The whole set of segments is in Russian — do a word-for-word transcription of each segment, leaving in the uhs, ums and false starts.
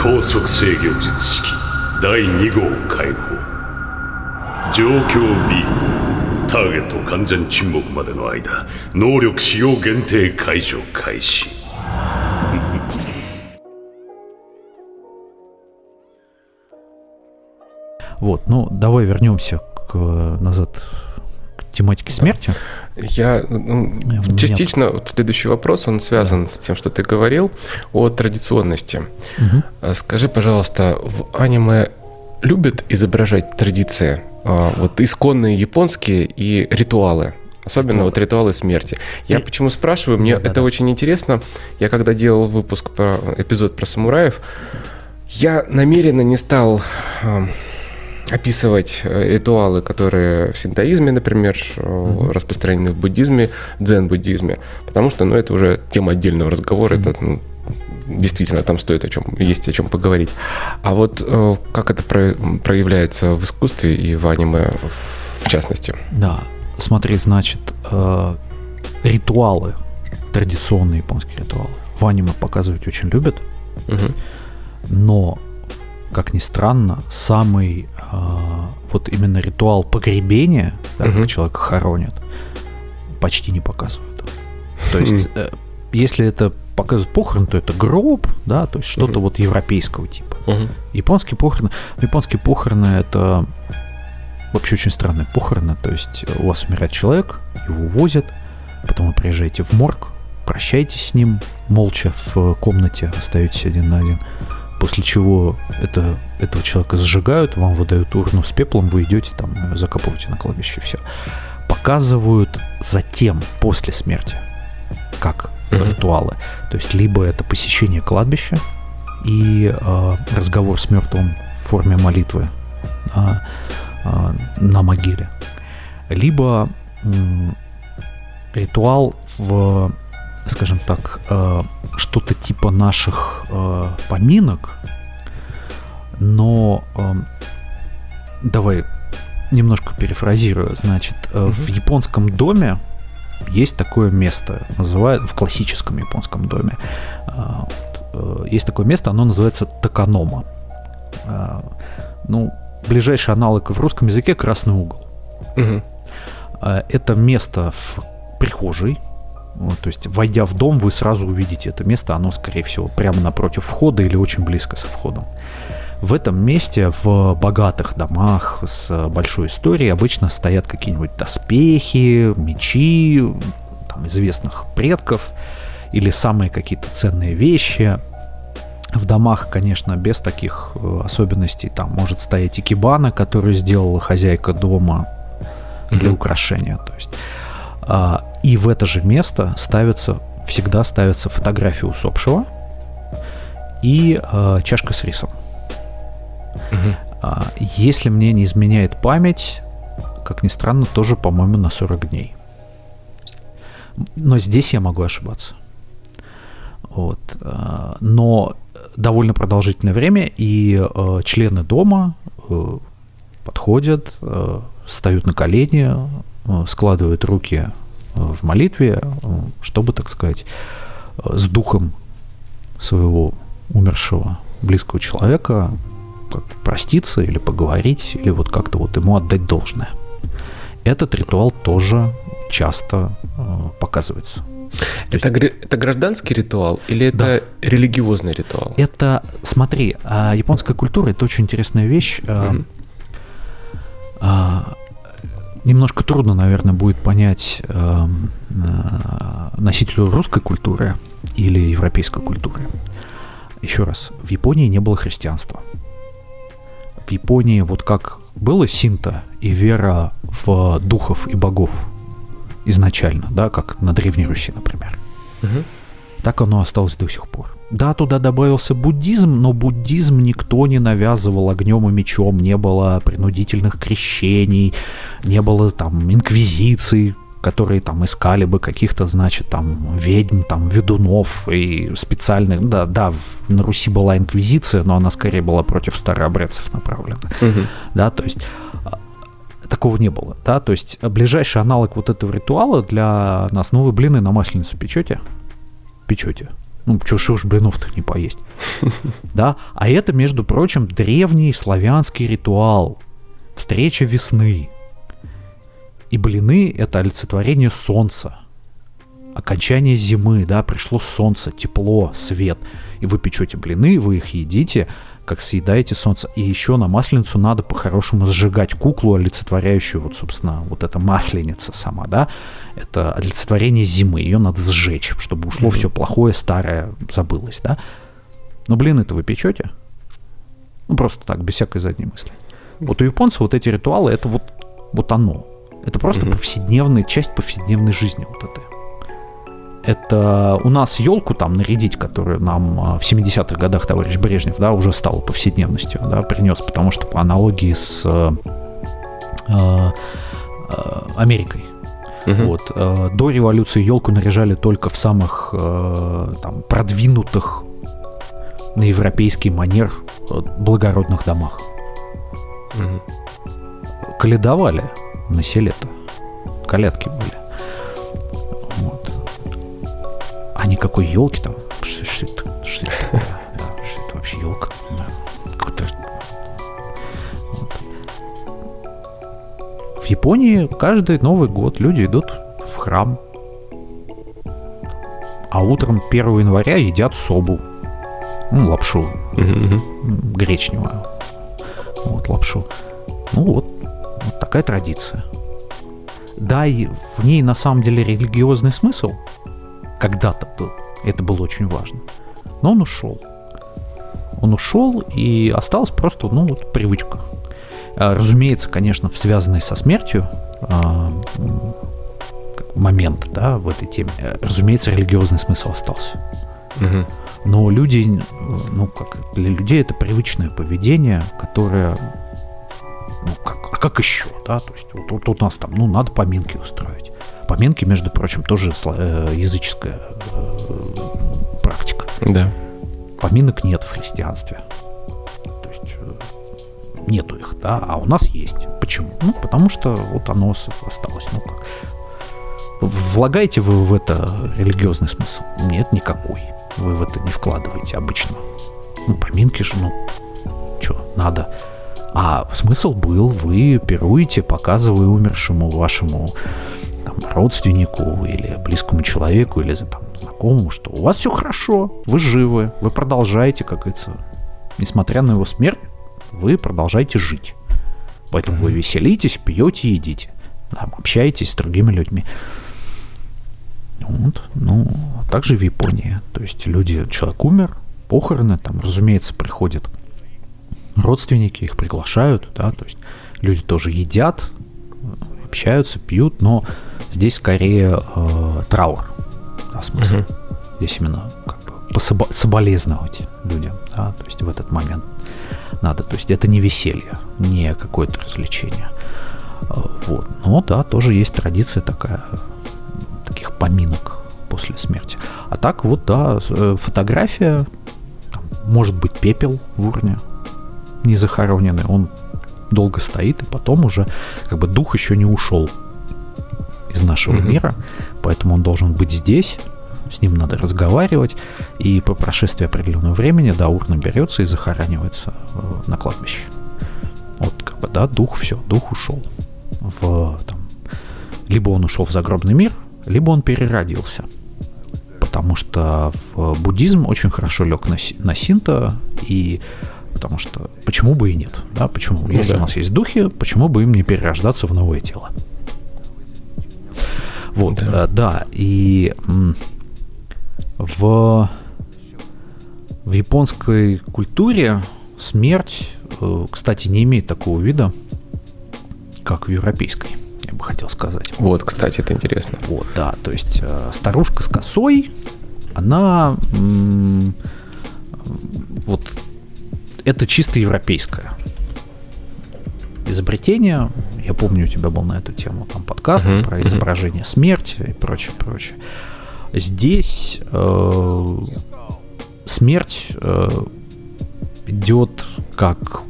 高速制御術式だいに号解放。状況 B、 ターゲット完全沈黙までの間能力使用限定解除開始。 Вот, ну давай вернемся к, назад к тематике смерти. Я ну, частично вот следующий вопрос, он связан с тем, что ты говорил о традиционности. Угу. Скажи, пожалуйста, в аниме любят изображать традиции, вот исконные японские и ритуалы? Особенно вот ритуалы смерти. Я и... почему спрашиваю, мне да, это да, очень да. интересно. Я когда делал выпуск про эпизод про самураев, я намеренно не стал э, описывать ритуалы, которые в синтоизме, например, mm-hmm. распространены в буддизме, дзен-буддизме, потому что, ну, это уже тема отдельного разговора, mm-hmm. это, ну, действительно, там стоит о чем, есть о чем поговорить. А вот э, как это про, проявляется в искусстве и в аниме в частности? Да. Смотри, значит, э, ритуалы, традиционные японские ритуалы в аниме показывать очень любят, угу. но, как ни странно, самый э, вот именно ритуал погребения, да, угу. как человека хоронят, почти не показывают. То есть, э, если это показывают похороны, то это гроб, да, то есть что-то угу. вот европейского типа. Угу. Японские похороны, японские похороны это вообще очень странные похороны, то есть у вас умирает человек, его увозят, потом вы приезжаете в морг, прощаетесь с ним молча в комнате, остаетесь один на один, после чего это, этого человека сжигают, вам выдают урну с пеплом, вы идете там, закапываете на кладбище, все. Показывают затем, после смерти, как mm-hmm. ритуалы. То есть либо это посещение кладбища и э, разговор с мертвым в форме молитвы, э, на могиле, либо м, ритуал в, скажем так, э, что-то типа наших э, поминок, но э, давай немножко перефразирую, значит, э, mm-hmm. в японском доме есть такое место, называют в классическом японском доме э, э, есть такое место, оно называется таканома. Э, ну Ближайший аналог в русском языке — красный угол. Угу. Это место в прихожей. Вот, то есть, войдя в дом, вы сразу увидите это место. Оно, скорее всего, прямо напротив входа или очень близко со входом. В этом месте, в богатых домах с большой историей, обычно стоят какие-нибудь доспехи, мечи там, известных предков или самые какие-то ценные вещи. В домах, конечно, без таких особенностей. Там может стоять икебана, которую сделала хозяйка дома для mm-hmm. украшения. То есть, а, и в это же место ставится, всегда ставится фотография усопшего и а, чашка с рисом. Mm-hmm. А, если мне не изменяет память, как ни странно, тоже, по-моему, на сорок дней. Но здесь я могу ошибаться. Вот. А, но довольно продолжительное время, и э, члены дома э, подходят, э, встают на колени, э, складывают руки э, в молитве, э, чтобы, так сказать, э, с духом своего умершего близкого человека как, проститься или поговорить, или вот как-то вот ему отдать должное. Этот ритуал тоже часто э, показывается. Это, есть... это гражданский ритуал или это да. религиозный ритуал? Это, смотри, японская культура — это очень интересная вещь. Mm-hmm. Немножко трудно, наверное, будет понять носителю русской культуры или европейской культуры. Еще раз, в Японии не было христианства. В Японии вот как было синто и вера в духов и богов изначально, да, как на Древней Руси, например. Угу. Так оно осталось до сих пор. Да, туда добавился буддизм, но буддизм никто не навязывал огнем и мечом, не было принудительных крещений, не было там инквизиций, которые там искали бы каких-то, значит, там ведьм, там ведунов и специальных. Да, да, на Руси была инквизиция, но она скорее была против старообрядцев направлена. Угу. Да, то есть такого не было, да, то есть ближайший аналог вот этого ритуала для нас, ну вы блины на масленицу печете? Печете. Ну, чё уж блинов-то не поесть. Да? А это, между прочим, древний славянский ритуал. Встреча весны. И блины — это олицетворение солнца. Окончание зимы, да, пришло солнце, тепло, свет. И вы печете блины, вы их едите, как съедаете солнце. И еще на Масленицу надо по-хорошему сжигать куклу, олицетворяющую, вот, собственно, вот эта масленица сама, да. Это олицетворение зимы, ее надо сжечь, чтобы ушло mm-hmm. все плохое, старое, забылось, да. Но блины-то вы печете? Ну, просто так, без всякой задней мысли. Вот у японцев вот эти ритуалы, это вот, вот оно. Это просто mm-hmm. повседневная часть повседневной жизни вот этой. Это у нас елку там нарядить, которую нам в семидесятых годах товарищ Брежнев, да, уже стала повседневностью, да, принес, потому что по аналогии с э, э, Америкой. Uh-huh. Вот, э, до революции елку наряжали только в самых э, там, продвинутых на европейский манер благородных домах. Uh-huh. Колядовали на селе-то. Колядки были. Вот. А никакой елки там. Что, что, это, что это такое? Да, что это вообще елка? Да. Какой-то... Вот. В Японии каждый Новый год люди идут в храм. А утром первого января едят собу. Ну, лапшу. Mm-hmm. Гречневую. Вот, лапшу. Ну вот, вот такая традиция. Да, и в ней на самом деле религиозный смысл когда-то был. Это было очень важно. Но он ушел. Он ушел, и осталась просто, ну, вот, привычка. Разумеется, конечно, связанный со смертью момент, да, в этой теме. Разумеется, религиозный смысл остался. Угу. Но люди, ну, как для людей это привычное поведение, которое, ну, как, а как еще, да, то есть вот, вот, вот у нас там, ну, надо поминки устроить. Поминки, между прочим, тоже э, языческая э, практика. Да. Поминок нет в христианстве. То есть э, нету их, да, а у нас есть. Почему? Ну, потому что вот оно осталось. Ну, как. Влагаете вы в это религиозный смысл? Нет, никакой. Вы в это не вкладываете обычно. Ну, поминки же, ну, что, надо. А смысл был, вы пируете, показывая умершему вашему там, родственнику или близкому человеку, или там, знакомому, что у вас все хорошо, вы живы, вы продолжаете, как говорится, несмотря на его смерть, вы продолжаете жить. Поэтому mm-hmm. вы веселитесь, пьете, едите, там, общаетесь с другими людьми. Вот, ну, также в Японии. То есть люди, человек умер, похороны, там, разумеется, приходят родственники, их приглашают, да, то есть люди тоже едят, общаются, пьют, но здесь скорее э, траур, да, смысл. Uh-huh. Здесь именно как бы пособо- соболезновать людям, да, то есть в этот момент надо, то есть это не веселье, не какое-то развлечение. Вот. Но да, тоже есть традиция такая, таких поминок после смерти. А так вот, да, фотография, там, может быть пепел в урне, не захороненный, он долго стоит, и потом уже как бы дух еще не ушел из нашего mm-hmm. мира, поэтому он должен быть здесь, с ним надо разговаривать, и по прошествии определенного времени, да, урна берется и захоранивается на кладбище. Вот как бы, да, дух, все, дух ушел. В, там, либо он ушел в загробный мир, либо он переродился. Потому что в буддизм очень хорошо лег на, на синто, и потому что почему бы и нет, да, почему? Ну, если да. у нас есть духи, почему бы им не перерождаться в новое тело? Вот, да, да и м, в, в японской культуре смерть, э, кстати, не имеет такого вида, как в европейской, я бы хотел сказать. Вот, кстати, это интересно. Вот, да, то есть э, старушка с косой, она м, вот это чисто европейское изобретение. Я помню, у тебя был на эту тему там подкаст uh-huh, про изображение uh-huh. смерти и прочее, прочее. Здесь э, смерть э, идет как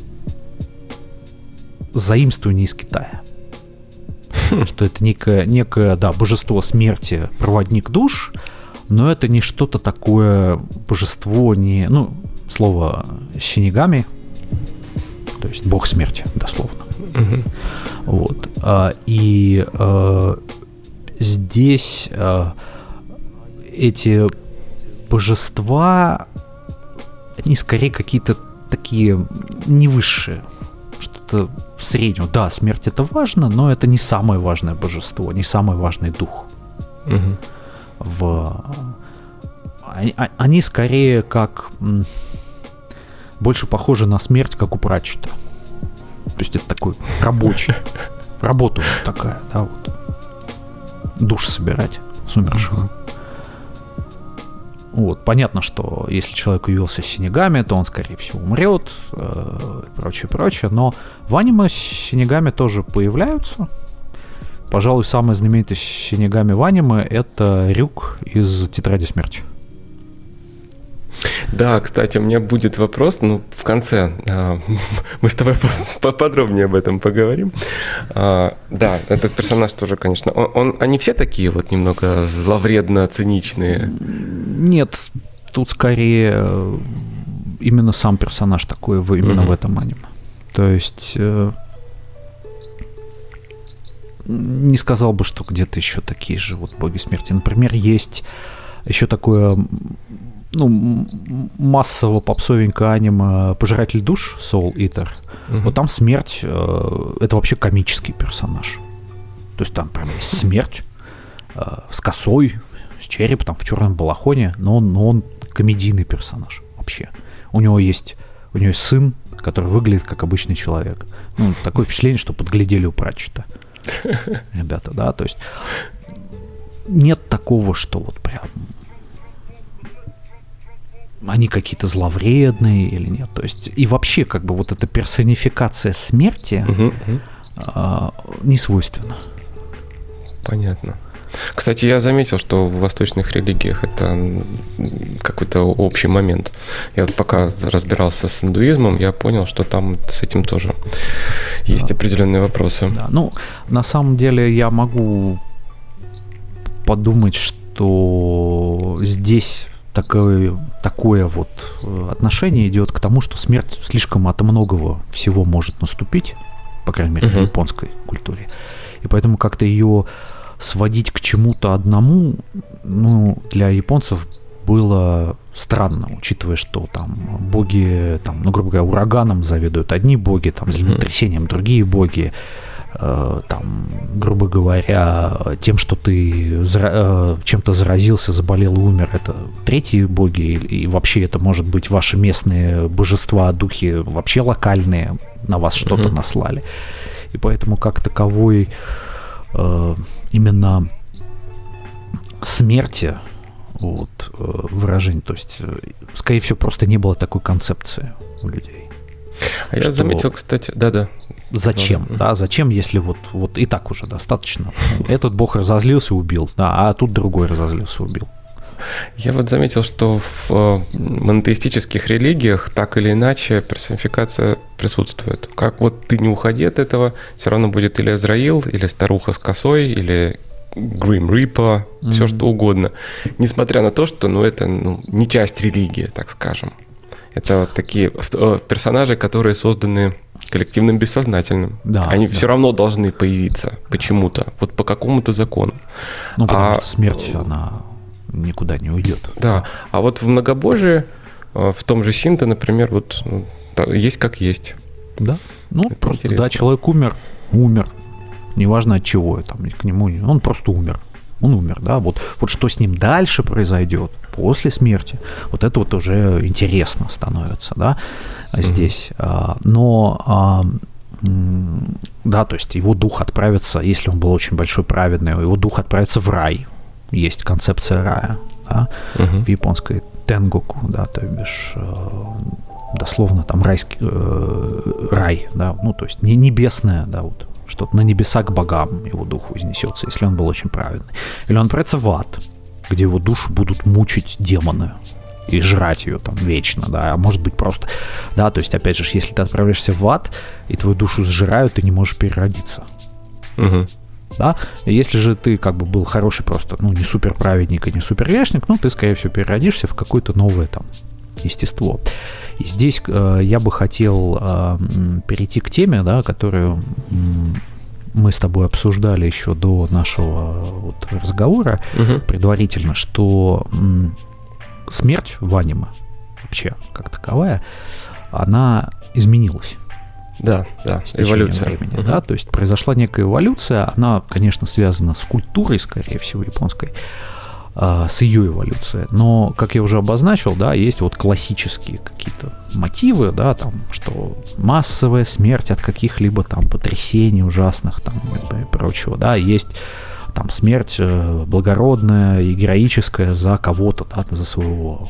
заимствование из Китая. Что это некое, некое, да, божество смерти, проводник душ, но это не что-то такое божество, не, ну, слово «синигами», то есть бог смерти, дословно. Угу. Вот. А, и а, здесь а, эти божества, они скорее какие-то такие не высшие, что-то среднего. Да, смерть это важно, но это не самое важное божество, не самый важный дух. Угу. В... Они, они скорее как больше похожи на смерть, как у Пратчета. То есть это такой рабочий. Работа вот такая, да, вот. Душ собирать с умерших. Uh-huh. Вот. Понятно, что если человек явился синигами, то он, скорее всего, умрет э, и прочее, прочее. Но в аниме синигами тоже появляются. Пожалуй, самый знаменитый синигами в аниме — это Рюк из «Тетради смерти». Да, кстати, у меня будет вопрос, ну, в конце а, мы с тобой поподробнее об этом поговорим. А, да, этот персонаж тоже, конечно, он, он, они все такие вот немного зловредно-циничные? Нет, тут скорее именно сам персонаж такой, именно mm-hmm. в этом аниме. То есть э, не сказал бы, что где-то еще такие же вот боги смерти. Например, есть еще такое... ну, массово попсовенькое аниме «Пожиратель душ», Soul Eater. Uh-huh. Вот там смерть э, — это вообще комический персонаж. То есть там прям есть смерть э, с косой, с черепом, в черном балахоне, но он, но он комедийный персонаж вообще. У него есть, у него есть сын, который выглядит как обычный человек. Ну, такое впечатление, что подглядели у Пратчета. Ребята, да, то есть нет такого, что вот прям они какие-то зловредные или нет. То есть, и вообще, как бы вот эта персонификация смерти uh-huh, uh-huh. А, не свойственна. Понятно. Кстати, я заметил, что в восточных религиях это какой-то общий момент. Я вот пока разбирался с индуизмом, я понял, что там с этим тоже есть да. определенные вопросы. Да. Ну, на самом деле я могу подумать, что здесь такое, такое вот отношение идет к тому, что смерть слишком от многого всего может наступить, по крайней мере, uh-huh. в японской культуре. И поэтому как-то ее сводить к чему-то одному, ну, для японцев было странно, учитывая, что там боги, там, ну, грубо говоря, ураганом заведуют одни боги, там, землетрясением другие боги, э, там, грубо говоря, тем, что ты зара- э, чем-то заразился, заболел и умер, это третьи боги, и, и вообще это может быть ваши местные божества, духи вообще локальные, на вас что-то mm-hmm. наслали. И поэтому как таковой э, именно смерти вот, выражение, то есть, скорее всего, просто не было такой концепции у людей. А я заметил, кстати, да-да. Зачем, да, да, зачем, если вот, вот и так уже достаточно. Этот бог разозлился, убил, да, а тут другой разозлился, убил. Я вот заметил, что в монотеистических религиях так или иначе персонификация присутствует. Как вот ты не уходи от этого, все равно будет или Азраил, или старуха с косой, или Grim Reaper, mm-hmm. все что угодно. Несмотря на то, что ну, это ну, не часть религии, так скажем. Это вот такие персонажи, которые созданы коллективным бессознательным. Да, Они да. все равно должны появиться почему-то, вот по какому-то закону. Ну, потому а, что смерть, она никуда не уйдет. Да, а вот в многобожии, в том же Синто, например, вот есть как есть. Да, ну это просто, интересно. Да, человек умер, умер. Неважно от чего, там, к нему, он просто умер. Он умер, да, вот, вот что с ним дальше произойдет после смерти, вот это вот уже интересно становится, да, здесь. Mm-hmm. Но, да, то есть его дух отправится, если он был очень большой праведный, его дух отправится в рай. Есть концепция рая, да, mm-hmm. в японской тенгоку, да, то бишь дословно там райский э, рай, да, ну, то есть не небесное, да, вот. Что-то на небеса к богам его дух вознесется, если он был очень праведный. Или он отправится в ад, где его душу будут мучить демоны и жрать ее там вечно, да, а может быть просто, да, то есть, опять же, если ты отправляешься в ад, и твою душу сжирают, ты не можешь переродиться. Угу. да. Если же ты как бы был хороший просто, ну, не супер праведник и не супер грешник, ну, ты, скорее всего, переродишься в какое-то новое там естество. И здесь э, я бы хотел э, перейти к теме, да, которую мы с тобой обсуждали еще до нашего вот разговора, угу. предварительно, что м, смерть в аниме вообще как таковая, она изменилась. Да, да, эволюция. Времени, угу. да, то есть произошла некая эволюция, она, конечно, связана с культурой, скорее всего, японской, с ее эволюцией. Но, как я уже обозначил, да, есть вот классические какие-то мотивы, да, там, что массовая смерть от каких-либо там потрясений ужасных там и прочего, да, есть там смерть благородная и героическая за кого-то, да, за своего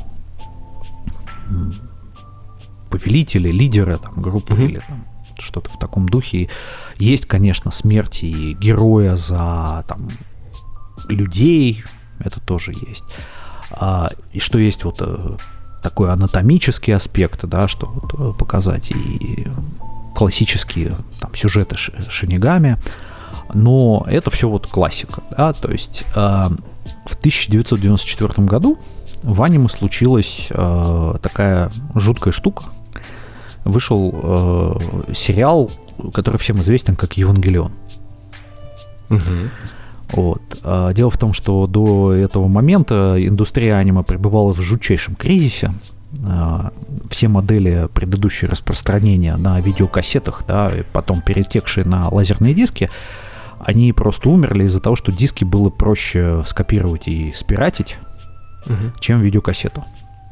повелителя, лидера там, группы mm-hmm. или там что-то в таком духе. Есть, конечно, смерти и героя за там людей, это тоже есть. А, и что есть вот э, такой анатомический аспект, да, что вот, показать и классические там сюжеты шинигами, но это все вот классика, да, то есть э, в тысяча девятьсот девяносто четвёртом году в аниме случилась э, такая жуткая штука. Вышел э, сериал, который всем известен как «Евангелион». Угу. Вот. Дело в том, что до этого момента индустрия аниме пребывала в жутчайшем кризисе. Все модели предыдущие распространения на видеокассетах, да, и потом перетекшие на лазерные диски, они просто умерли из-за того, что диски было проще скопировать и спиратить, угу. чем видеокассету.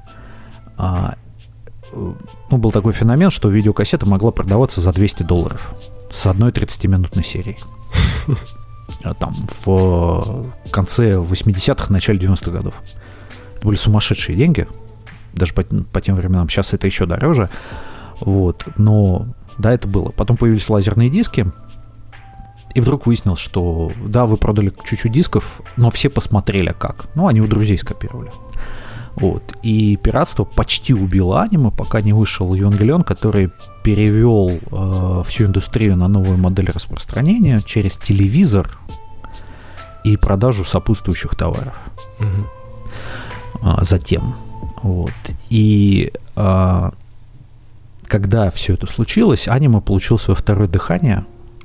Ну, был такой феномен, что видеокассета могла продаваться за двести долларов с одной тридцатиминутной серией. Там в конце восьмидесятых, начале девяностых годов. Это были сумасшедшие деньги, даже по, по тем временам. Сейчас это еще дороже. Вот. Но да, это было. Потом появились лазерные диски, и вдруг выяснилось, что да, вы продали чуть-чуть дисков, но все посмотрели как. Ну, они у друзей скопировали. Вот. И пиратство почти убило аниме, пока не вышел Евангелион, который перевел э, всю индустрию на новую модель распространения через телевизор и продажу сопутствующих товаров. Mm-hmm. А, затем. Вот. И а, когда все это случилось, аниме получил свое второе дыхание,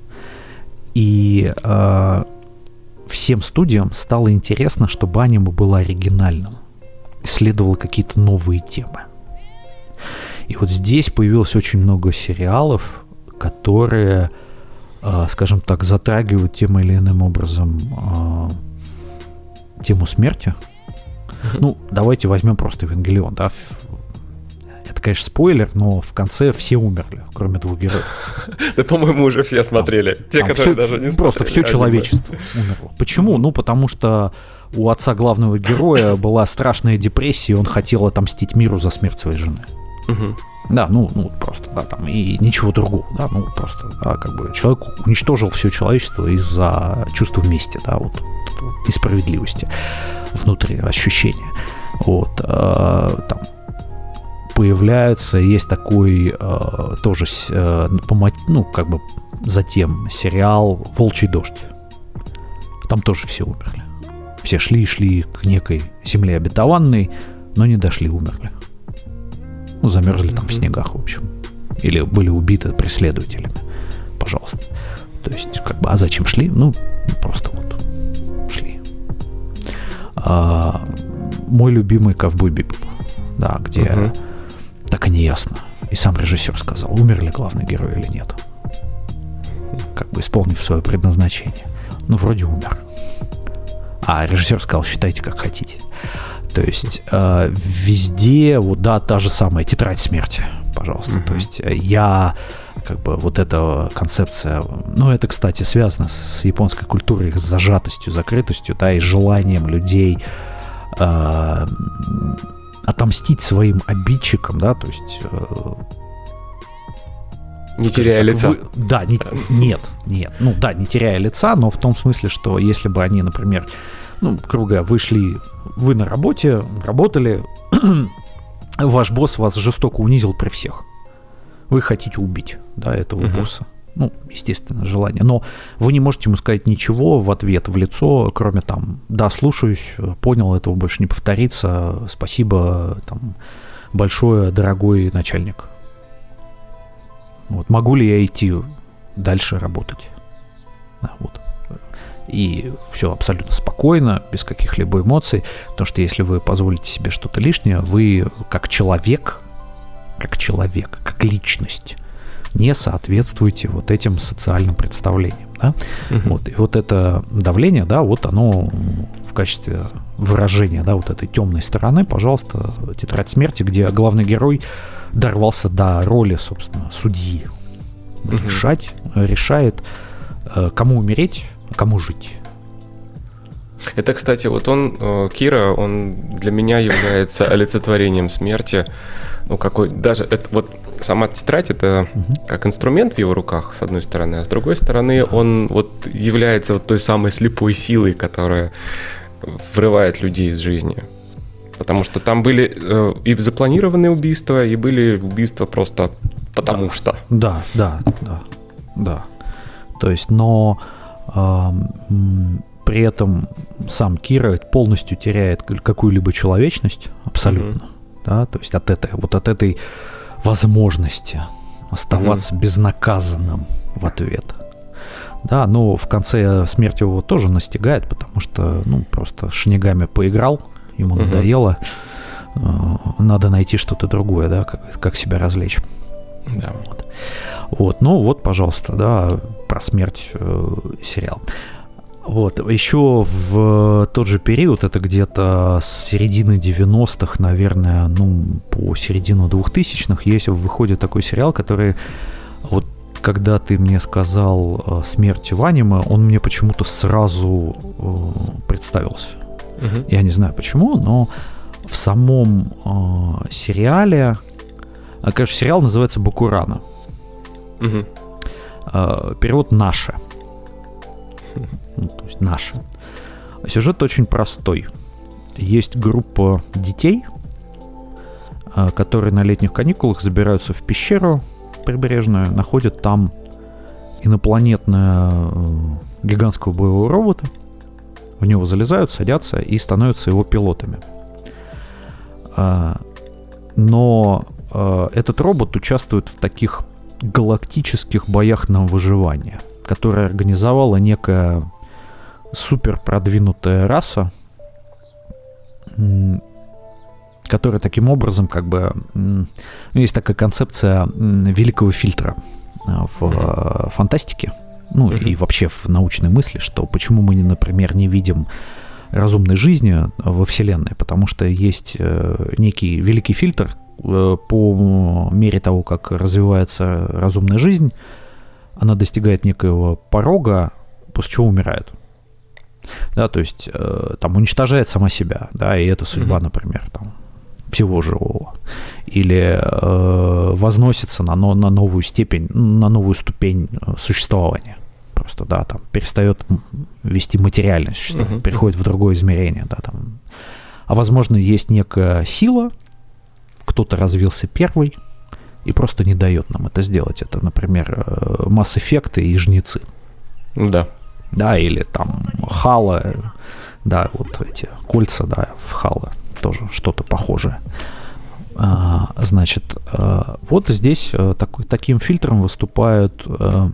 и а, всем студиям стало интересно, чтобы аниме было оригинальным, исследовало какие-то новые темы. И вот здесь появилось очень много сериалов, которые, э, скажем так, затрагивают тем или иным образом э, тему смерти. Mm-hmm. Ну, давайте возьмем просто Евангелион, да. Это, конечно, спойлер, но в конце все умерли, кроме двух героев. Да, по-моему, уже все смотрели. Те, которые даже не смотрели. Просто все человечество умерло. Почему? Ну, потому что у отца главного героя была страшная депрессия, и он хотел отомстить миру за смерть своей жены. Угу. Да, ну, ну, просто, да, там, и ничего другого, да, ну, просто, да, как бы человек уничтожил все человечество из-за чувства мести, да, вот, вот несправедливости внутри, ощущения. Вот, э, там появляется, есть такой э, тоже, э, ну, как бы затем сериал «Волчий дождь». Там тоже все умерли. Все шли и шли к некой земле обетованной, но не дошли, умерли. Ну, замерзли там в снегах, в общем. Или были убиты преследователями. Пожалуйста. То есть, как бы, а зачем шли? Ну, просто вот шли. А, мой любимый «Ковбой Бибоп», да, где uh-huh. так и не ясно. И сам режиссер сказал, умер ли главный герой или нет. Как бы исполнив свое предназначение. Ну, вроде умер. А режиссер сказал, считайте как хотите. То есть э, везде, вот, да, та же самая тетрадь смерти, пожалуйста. Mm-hmm. То есть я, как бы, вот эта концепция, ну, это, кстати, связано с японской культурой, с зажатостью, закрытостью, да, и желанием людей э, отомстить своим обидчикам, да, то есть... Э, не теряя так, лица. Вы, да, не, нет, нет. Ну да, не теряя лица, но в том смысле, что если бы они, например, ну, грубо говоря, вы шли, вы на работе, работали, ваш босс вас жестоко унизил при всех. Вы хотите убить, да, этого mm-hmm. босса. Ну, естественно, желание. Но вы не можете ему сказать ничего в ответ, в лицо, кроме там, да, слушаюсь, понял, этого больше не повторится, спасибо, там, большое, дорогой начальник. Вот. Могу ли я идти дальше работать? Да, вот. И все абсолютно спокойно, без каких-либо эмоций, потому что если вы позволите себе что-то лишнее, вы как человек, как человек, как личность, не соответствуете вот этим социальным представлениям, да? Uh-huh. Вот, и вот это давление, да, вот оно в качестве выражения, да, вот этой темной стороны, пожалуйста, «Тетрадь смерти», где главный герой дорвался до роли, собственно, судьи. Uh-huh. Решать, решает, кому умереть, а кому жить. Это, кстати, вот он, Кира, он для меня является олицетворением смерти. Ну, какой, даже это вот сама тетрадь, это угу. как инструмент в его руках, с одной стороны, а с другой стороны, он вот является вот той самой слепой силой, которая врывает людей из жизни. Потому что там были э, и запланированные убийства, и были убийства просто потому да. что. Да, да, да, да. То есть, но э, м, при этом сам Кира полностью теряет какую-либо человечность, абсолютно. Mm-hmm. Да, то есть от этой, вот от этой возможности оставаться mm-hmm. безнаказанным в ответ. Да, но в конце смерть его тоже настигает, потому что, ну, просто шнягами поиграл, ему mm-hmm. надоело, э, надо найти что-то другое, да, как, как себя развлечь. Да. Вот. Вот, ну вот, пожалуйста, да, про смерть э, сериал. Вот, еще в тот же период, это где-то с середины девяностых, наверное, ну, по середину двухтысячных, есть, выходит такой сериал, который, вот, когда ты мне сказал «Смерть в аниме», он мне почему-то сразу э, представился. Uh-huh. Я не знаю почему, но в самом э, сериале, а, конечно, сериал называется «Бакурана». Uh-huh. Э, перевод «Наше». Ну, то есть наши. Сюжет очень простой. Есть группа детей, которые на летних каникулах забираются в пещеру прибрежную, находят там инопланетного гигантского боевого робота, в него залезают, садятся и становятся его пилотами. Но этот робот участвует в таких галактических боях на выживание, которая организовала некая супер продвинутая раса, которая таким образом, как бы, ну, есть такая концепция великого фильтра в mm-hmm. фантастике, ну mm-hmm. и вообще в научной мысли, что почему мы, например, не видим разумной жизни во Вселенной, потому что есть некий великий фильтр, по мере того, как развивается разумная жизнь, она достигает некоего порога, после чего умирает. Да, то есть э, там уничтожает сама себя, да, и это судьба, mm-hmm. например, там, всего живого. Или э, возносится на, на новую степень, на новую ступень существования. Просто, да, там, перестает вести материальное существование, mm-hmm. переходит в другое измерение, да, там. А возможно, есть некая сила, кто-то развился первый, и просто не дает нам это сделать. Это, например, Mass Effect и Жнецы. Да. Да, или там Хало, да, вот эти кольца, да, в Хало тоже что-то похожее. А, значит, а, вот здесь а, такой, таким фильтром выступают а,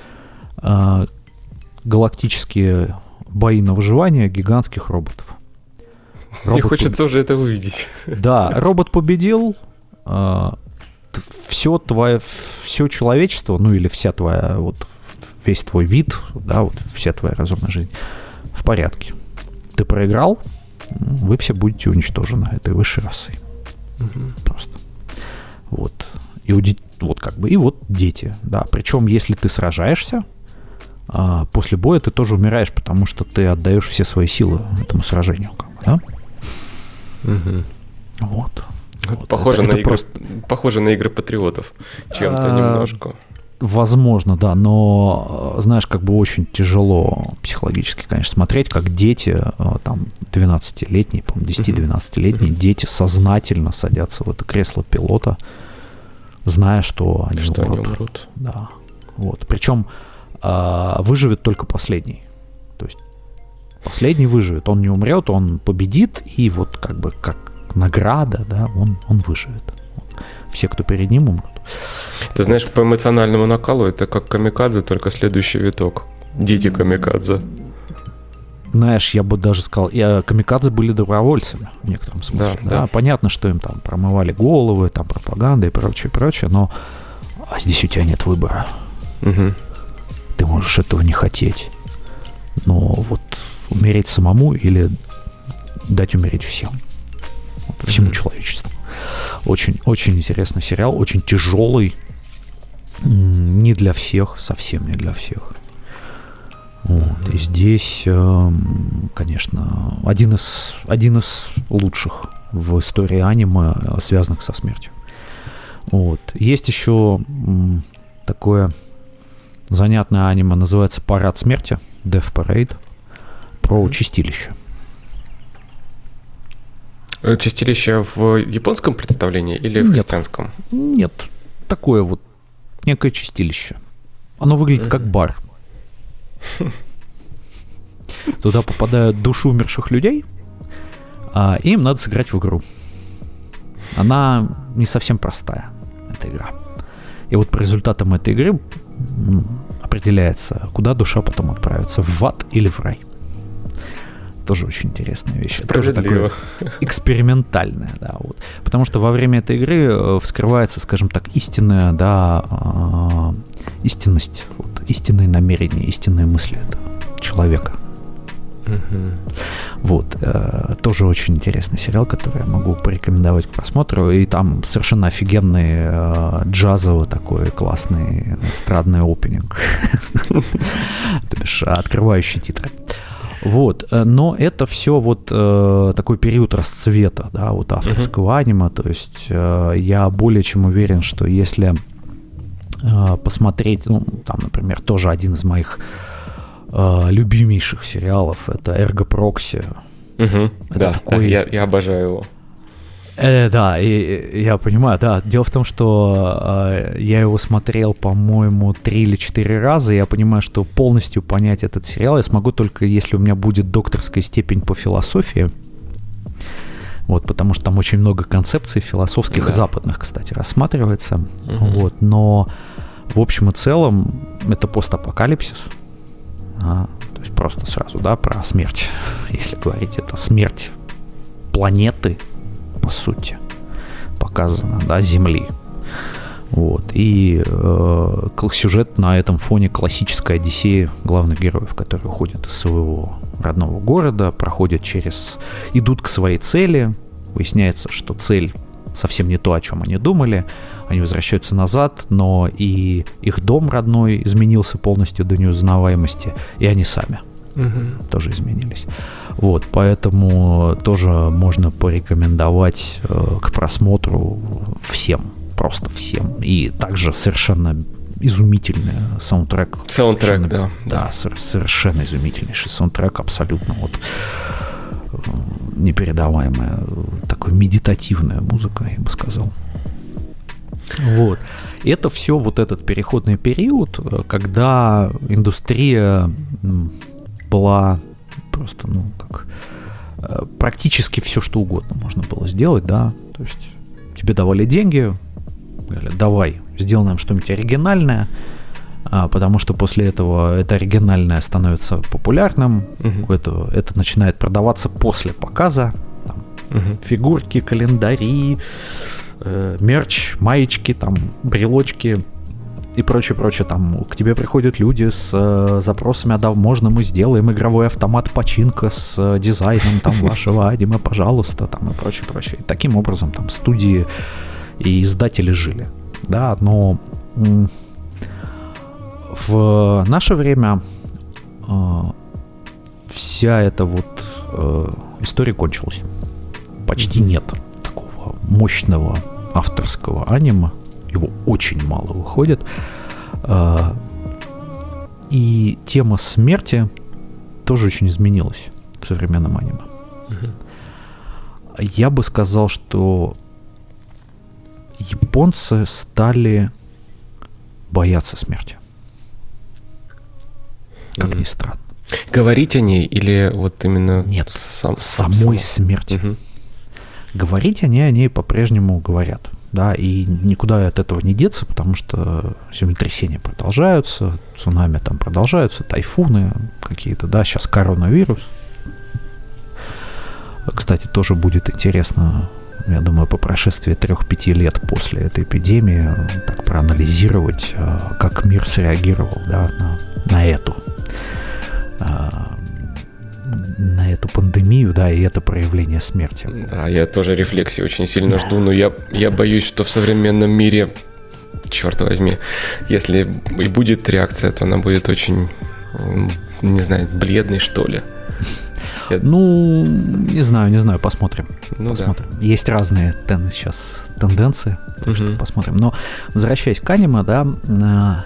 а, галактические бои на выживание гигантских роботов. Робот Мне хочется поб... уже это увидеть. Да, робот победил, а, все твое, все человечество, ну или вся твоя, вот весь твой вид, да, вот вся твоя разумная жизнь в порядке. Ты проиграл, вы все будете уничтожены этой высшей расой. Угу. Просто. Вот. И, у, вот как бы, и вот дети, да. Причем, если ты сражаешься, а, после боя ты тоже умираешь, потому что ты отдаешь все свои силы этому сражению, как бы, да? Угу. Вот. Вот. Похоже, это, на это игры, просто... похоже на игры патриотов чем-то а, немножко. Возможно, да, но, знаешь, как бы очень тяжело психологически, конечно, смотреть, как дети, там, двенадцатилетние, по-моему, десять-двенадцатилетние дети сознательно садятся в это кресло пилота, зная, что они что умрут. Они умрут. Да, Вот. Причем э, выживет только последний. То есть последний выживет, он не умрет, он победит, и вот как бы как награда, да, он, он выживет. Все, кто перед ним, умрут. Ты знаешь, по эмоциональному накалу это как камикадзе, только следующий виток. Дети камикадзе. Знаешь, я бы даже сказал, я, камикадзе были добровольцами в некотором смысле. Да, да, да. Понятно, что им там промывали головы, там пропаганда и прочее, прочее, но а здесь у тебя нет выбора. Угу. Ты можешь этого не хотеть. Но вот умереть самому или дать умереть всем. Вот, всему угу. человечеству. Очень, очень интересный сериал, очень тяжелый. Не для всех, совсем не для всех. Вот. И здесь, конечно, один из, один из лучших в истории аниме, связанных со смертью. Вот. Есть еще такое занятное аниме, называется «Парад смерти», Death Parade, про чистилище. Чистилище в японском представлении или в Нет. христианском? Нет, такое вот некое чистилище. Оно выглядит как бар. Туда попадают души умерших людей, а им надо сыграть в игру. Она не совсем простая, эта игра. И вот по результатам этой игры определяется, куда душа потом отправится, в ад или в рай. Тоже очень интересная вещь. Тоже такое экспериментальное, да, вот. Потому что во время этой игры вскрывается, скажем так, истинная, да, э, истинность, вот, истинные намерения, истинные мысли этого человека. Uh-huh. Вот, э, тоже очень интересный сериал, который я могу порекомендовать к просмотру. И там совершенно офигенный э, джазовый такой классный эстрадный опенинг. То бишь открывающие титры. Вот, но это все вот э, такой период расцвета, да, вот авторского uh-huh. аниме, то есть э, я более чем уверен, что если э, посмотреть, ну, там, например, тоже один из моих э, любимейших сериалов, это «Эрго Прокси». Uh-huh. Да, такой... я, я обожаю его. Э, да, и, и, я понимаю, да. Дело в том, что э, я его смотрел, по-моему, три или четыре раза, и я понимаю, что полностью понять этот сериал я смогу только если у меня будет докторская степень по философии. Вот, потому что там очень много концепций философских, да. западных, кстати, рассматривается. Угу. Вот, но в общем и целом это постапокалипсис. А, то есть просто сразу, да, про смерть. Если говорить, это смерть планеты, по сути, показано, да, Земли. Вот. И э, сюжет на этом фоне классической одиссеи главных героев, которые уходят из своего родного города, проходят через... идут к своей цели, выясняется, что цель совсем не то, о чем они думали, они возвращаются назад, но и их дом родной изменился полностью до неузнаваемости, и они сами угу. тоже изменились. Вот, поэтому тоже можно порекомендовать э, к просмотру всем, просто всем. И также совершенно изумительный саундтрек. Саундтрек, да. Да, да. Совершенно изумительнейший саундтрек, абсолютно вот непередаваемая, такая медитативная музыка, я бы сказал. Вот. И это все вот этот переходный период, когда индустрия была просто, ну, как практически все, что угодно можно было сделать, да, то есть тебе давали деньги, говорили, давай, сделаем что-нибудь оригинальное, а, потому что после этого это оригинальное становится популярным, uh-huh. это, это начинает продаваться после показа, там, uh-huh. фигурки, календари, э, мерч, маечки, там, брелочки и прочее, прочее, там к тебе приходят люди с э, запросами, а да, можно мы сделаем игровой автомат починка с э, дизайном там вашего аниме, пожалуйста, там и прочее, прочее. И таким образом там студии и издатели жили, да, но м- в наше время э, вся эта вот э, история кончилась. Почти нет такого мощного авторского аниме. Его очень мало выходит. И тема смерти тоже очень изменилась в современном аниме. Угу. Я бы сказал, что японцы стали бояться смерти. как ни странно. Говорить о ней или вот именно... Нет, сам, самой сам, смерти. Угу. Говорить они о ней по-прежнему говорят. Да, и никуда от этого не деться, потому что землетрясения продолжаются, цунами там продолжаются, тайфуны какие-то, да, сейчас коронавирус. Кстати, тоже будет интересно, я думаю, по прошествии трех-пяти лет после этой эпидемии так проанализировать, как мир среагировал, да, на, на эту на эту пандемию, да, и это проявление смерти. Да, я тоже рефлексии очень сильно жду, но я, я боюсь, что в современном мире, черт возьми, если и будет реакция, то она будет очень, не знаю, бледной, что ли. Я... Ну, не знаю, не знаю, посмотрим. Ну, посмотрим. Да. Есть разные тен- сейчас тенденции, так угу. что посмотрим. Но, возвращаясь к аниме, да,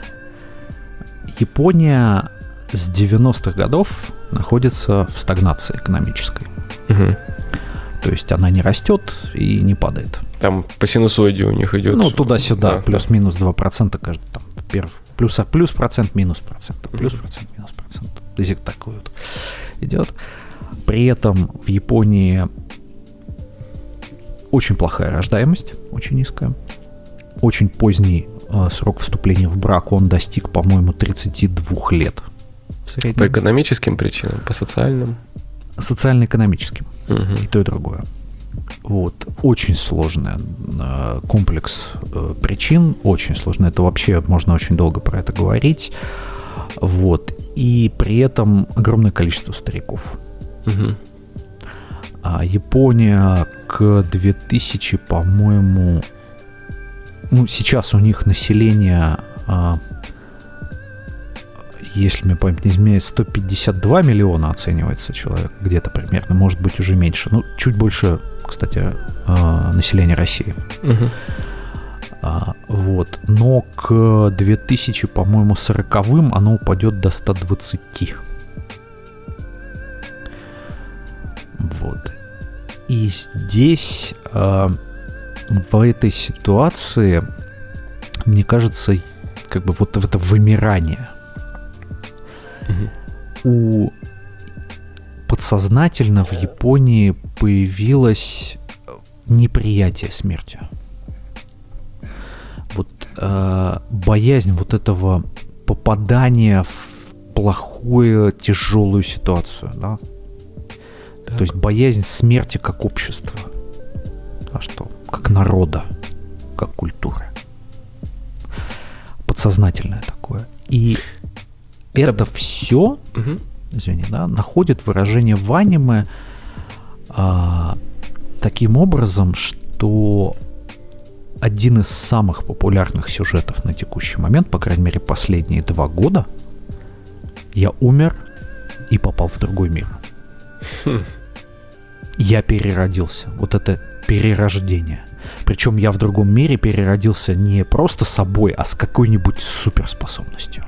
Япония с девяностых годов находится в стагнации экономической. Угу. То есть она не растет и не падает. Там по синусоиде у них идет. Ну, туда-сюда, да, плюс-минус два процента каждый там. Перв, плюс, плюс процент, минус процент, плюс процент, минус процент. Язык такой вот идет. При этом в Японии очень плохая рождаемость, очень низкая. Очень поздний э, срок вступления в брак, он достиг, по-моему, тридцати двух лет. По экономическим причинам, по социальным? Социально-экономическим. Угу. И то, и другое. Вот. Очень сложный э, комплекс э, причин, очень сложно. Это вообще, можно очень долго про это говорить. Вот. И при этом огромное количество стариков. Угу. А Япония к две тысячи, по-моему... Ну, сейчас у них население... Э, если мне память не изменяет, сто пятьдесят два миллиона оценивается человек, где-то примерно, может быть, уже меньше. Ну, чуть больше, кстати, населения России. Угу. А, вот. Но к две тысячи, по-моему, сороковым оно упадет до ста двадцати. Вот. И здесь, э, в этой ситуации, мне кажется, как бы вот это вымирание. Угу. У подсознательно в Японии появилось неприятие смерти. Вот э, боязнь вот этого попадания в плохую, тяжелую ситуацию, да? То есть боязнь смерти как общества. А что? Как народа, как культуры. Подсознательное такое. И это, это все, угу. извини, да, находит выражение в аниме а, таким образом, что один из самых популярных сюжетов на текущий момент, по крайней мере, последние два года, я умер и попал в другой мир. Хм. Я переродился. Вот это перерождение. Причем я в другом мире переродился не просто собой, а с какой-нибудь суперспособностью.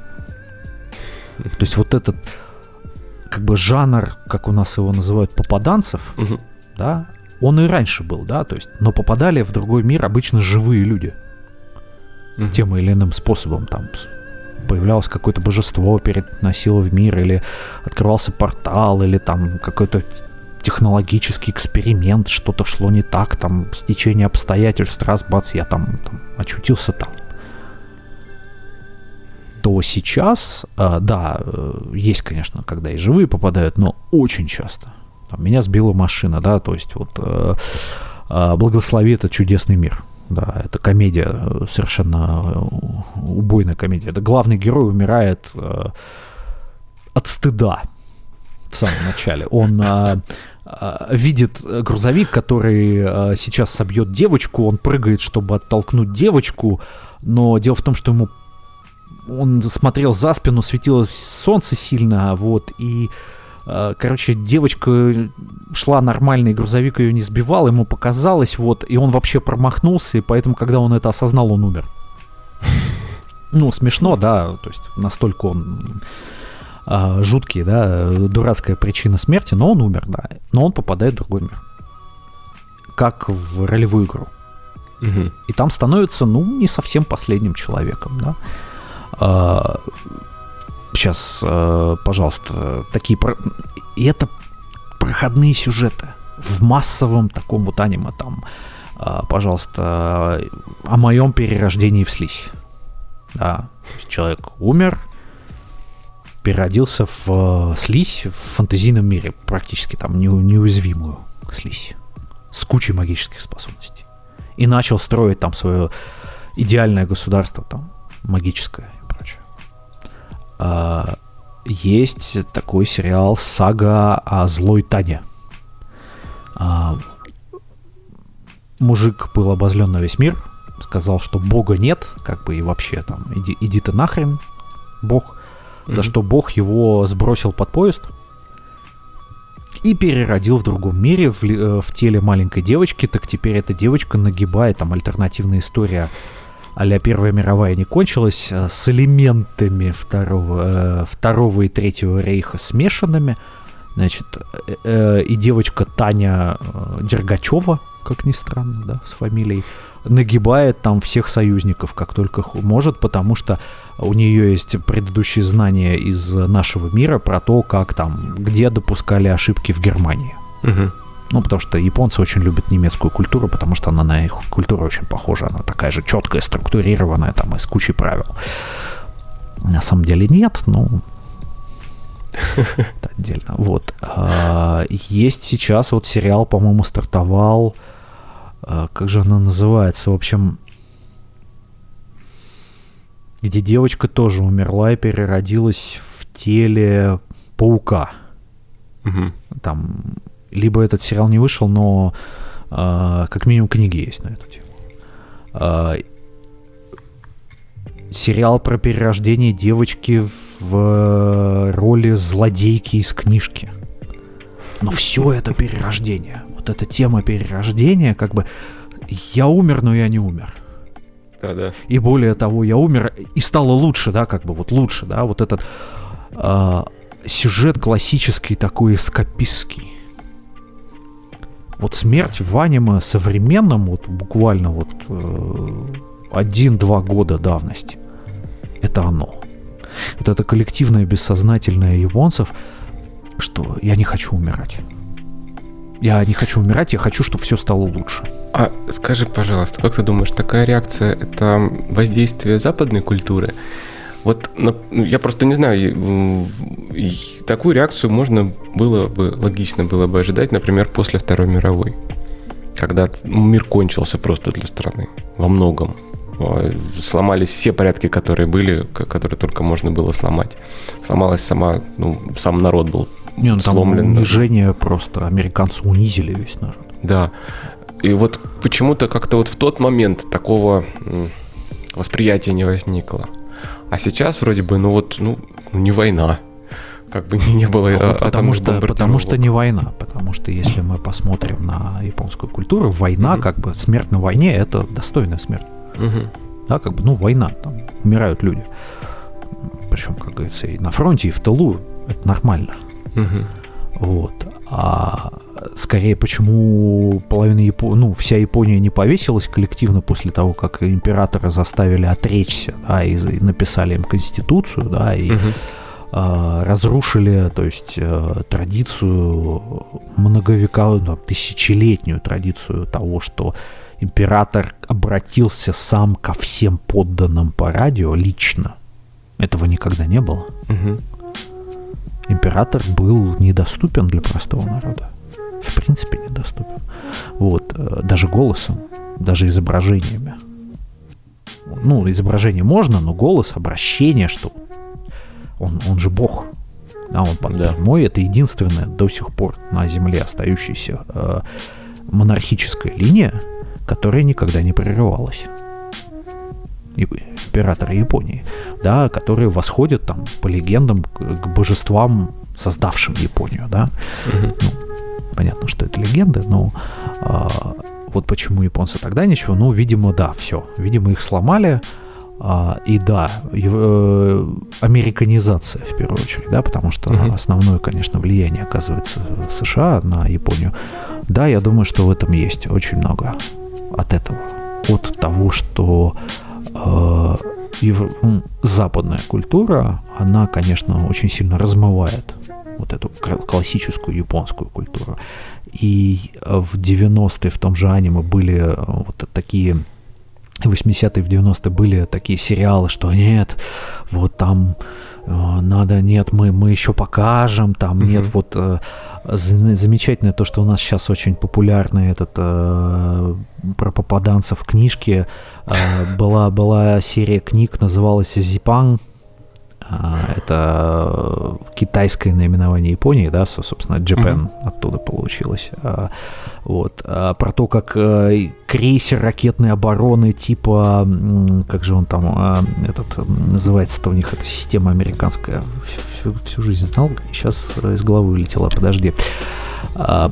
То есть вот этот как бы жанр, как у нас его называют, попаданцев, угу. да, он и раньше был, да, то есть, но попадали в другой мир обычно живые люди. Угу. Тем или иным способом там появлялось какое-то божество, переносило в мир, или открывался портал, или там какой-то технологический эксперимент, что-то шло не так, там, стечение обстоятельств, раз, бац, я там, там очутился там. То сейчас, э, да, э, есть, конечно, когда и живые попадают, но очень часто. Там, меня сбила машина, да, то есть вот э, э, «Благослови этот чудесный мир». Да, это комедия, совершенно убойная комедия. Это главный герой умирает э, от стыда в самом начале. Он э, э, видит грузовик, который э, сейчас собьет девочку, он прыгает, чтобы оттолкнуть девочку, но дело в том, что ему он смотрел за спину, светилось солнце сильно, вот, и, э, короче, девочка шла нормально, и грузовик ее не сбивал, ему показалось, вот, и он вообще промахнулся, и поэтому, когда он это осознал, он умер. Ну, смешно, да, то есть настолько он э, жуткий, да, дурацкая причина смерти, но он умер, да, но он попадает в другой мир. Как в ролевую игру. Угу. И там становится, ну, не совсем последним человеком, да. сейчас, э, пожалуйста, такие... Про... И это проходные сюжеты в массовом таком вот аниме, там, э, пожалуйста, о моем перерождении в слизь. Да, человек умер, переродился в э, слизь в фэнтезийном мире, практически там не, неуязвимую слизь, с кучей магических способностей. И начал строить там свое идеальное государство, там, магическое и прочее. А, есть такой сериал «Сага о злой Тане». А, мужик был обозлен на весь мир, сказал, что Бога нет, как бы и вообще там, иди, иди ты нахрен, Бог, mm-hmm. за что Бог его сбросил под поезд и переродил в другом мире, в, в теле маленькой девочки. Так теперь эта девочка нагибает, там альтернативная история а-ля Первая мировая не кончилась, с элементами второго, второго и третьего рейха смешанными. Значит, и девочка Таня Дергачева, как ни странно, да, с фамилией, нагибает там всех союзников, как только может, потому что у нее есть предыдущие знания из нашего мира про то, как там, где допускали ошибки в Германии. Угу. Ну, потому что японцы очень любят немецкую культуру, потому что она на их культуру очень похожа. Она такая же четкая, структурированная, там, и с кучей правил. На самом деле нет, но... Это отдельно. Вот. Есть сейчас вот сериал, по-моему, стартовал... Как же она называется? В общем... Где девочка тоже умерла и переродилась в теле паука. Там... Либо этот сериал не вышел, но э, как минимум книги есть на эту тему. Э, сериал про перерождение девочки в роли злодейки из книжки. Но все это перерождение. Вот эта тема перерождения, как бы я умер, но я не умер. Да-да. И более того, я умер и стало лучше, да, как бы вот лучше, да, вот этот э, сюжет классический такой эскапистский. Вот смерть в аниме современном, вот буквально вот э, один-два года давности, это оно. Вот это коллективное бессознательное японцев, что я не хочу умирать. Я не хочу умирать, я хочу, чтобы все стало лучше. А скажи, пожалуйста, как ты думаешь, такая реакция – это воздействие западной культуры? Вот ну, я просто не знаю, такую реакцию можно было бы, логично было бы ожидать, например, после Второй мировой, когда мир кончился просто для страны во многом. Сломались все порядки, которые были, которые только можно было сломать. Сломалась сама, ну, сам народ был не, ну, сломлен. Там унижение просто, американцы унизили весь народ. Да, и вот почему-то как-то вот в тот момент такого восприятия не возникло. А сейчас вроде бы, ну вот, ну, не война. Как бы не, не было ну, атомных потому что, бомбардировок. Потому что не война. Потому что если мы посмотрим на японскую культуру, война, mm-hmm. как бы смерть на войне, это достойная смерть. Mm-hmm. Да, как бы, ну, война, там умирают люди. Причем, как говорится, и на фронте, и в тылу. Это нормально. Mm-hmm. Вот. А скорее, почему половина Японии, ну, вся Япония не повесилась коллективно после того, как императора заставили отречься, да, и, и написали им конституцию, да, и угу. а, разрушили, то есть, а, традицию многовековую, ну, тысячелетнюю традицию того, что император обратился сам ко всем подданным по радио лично. Этого никогда не было. Угу. Император был недоступен для простого народа. В принципе, недоступен. Вот. Даже голосом, даже изображениями. Ну, изображение можно, но голос, обращение, что он, он же бог. Да, он под да. тюрьмой. Это единственная до сих пор на земле остающаяся э, монархическая линия, которая никогда не прерывалась. Императоры Японии, да, которые восходят там по легендам к, к божествам, создавшим Японию, да. Mm-hmm. Ну, понятно, что это легенды, но а, вот почему японцы тогда ничего, ну, видимо, да, все, видимо, их сломали, а, и да, э, американизация в первую очередь, да, потому что mm-hmm. основное, конечно, влияние оказывается США на Японию. Да, я думаю, что в этом есть очень много от этого, от того, что ев... западная культура, она, конечно, очень сильно размывает вот эту классическую японскую культуру. И в девяностые в том же аниме были вот такие, в восьмидесятые, в девяностые были такие сериалы, что нет, вот там надо, нет, мы, мы еще покажем, там mm-hmm. нет, вот э, замечательно то, что у нас сейчас очень популярный этот э, про попаданцев книжки, э, была, была серия книг, называлась «Зипан», э, это китайское наименование Японии, да, собственно, Japan mm-hmm. оттуда получилось, э, вот, э, про то, как э, крейсер ракетной обороны типа, э, как же он там, э, этот, называется-то у них эта система американская, всю, всю жизнь знал, сейчас из головы вылетела, подожди, э,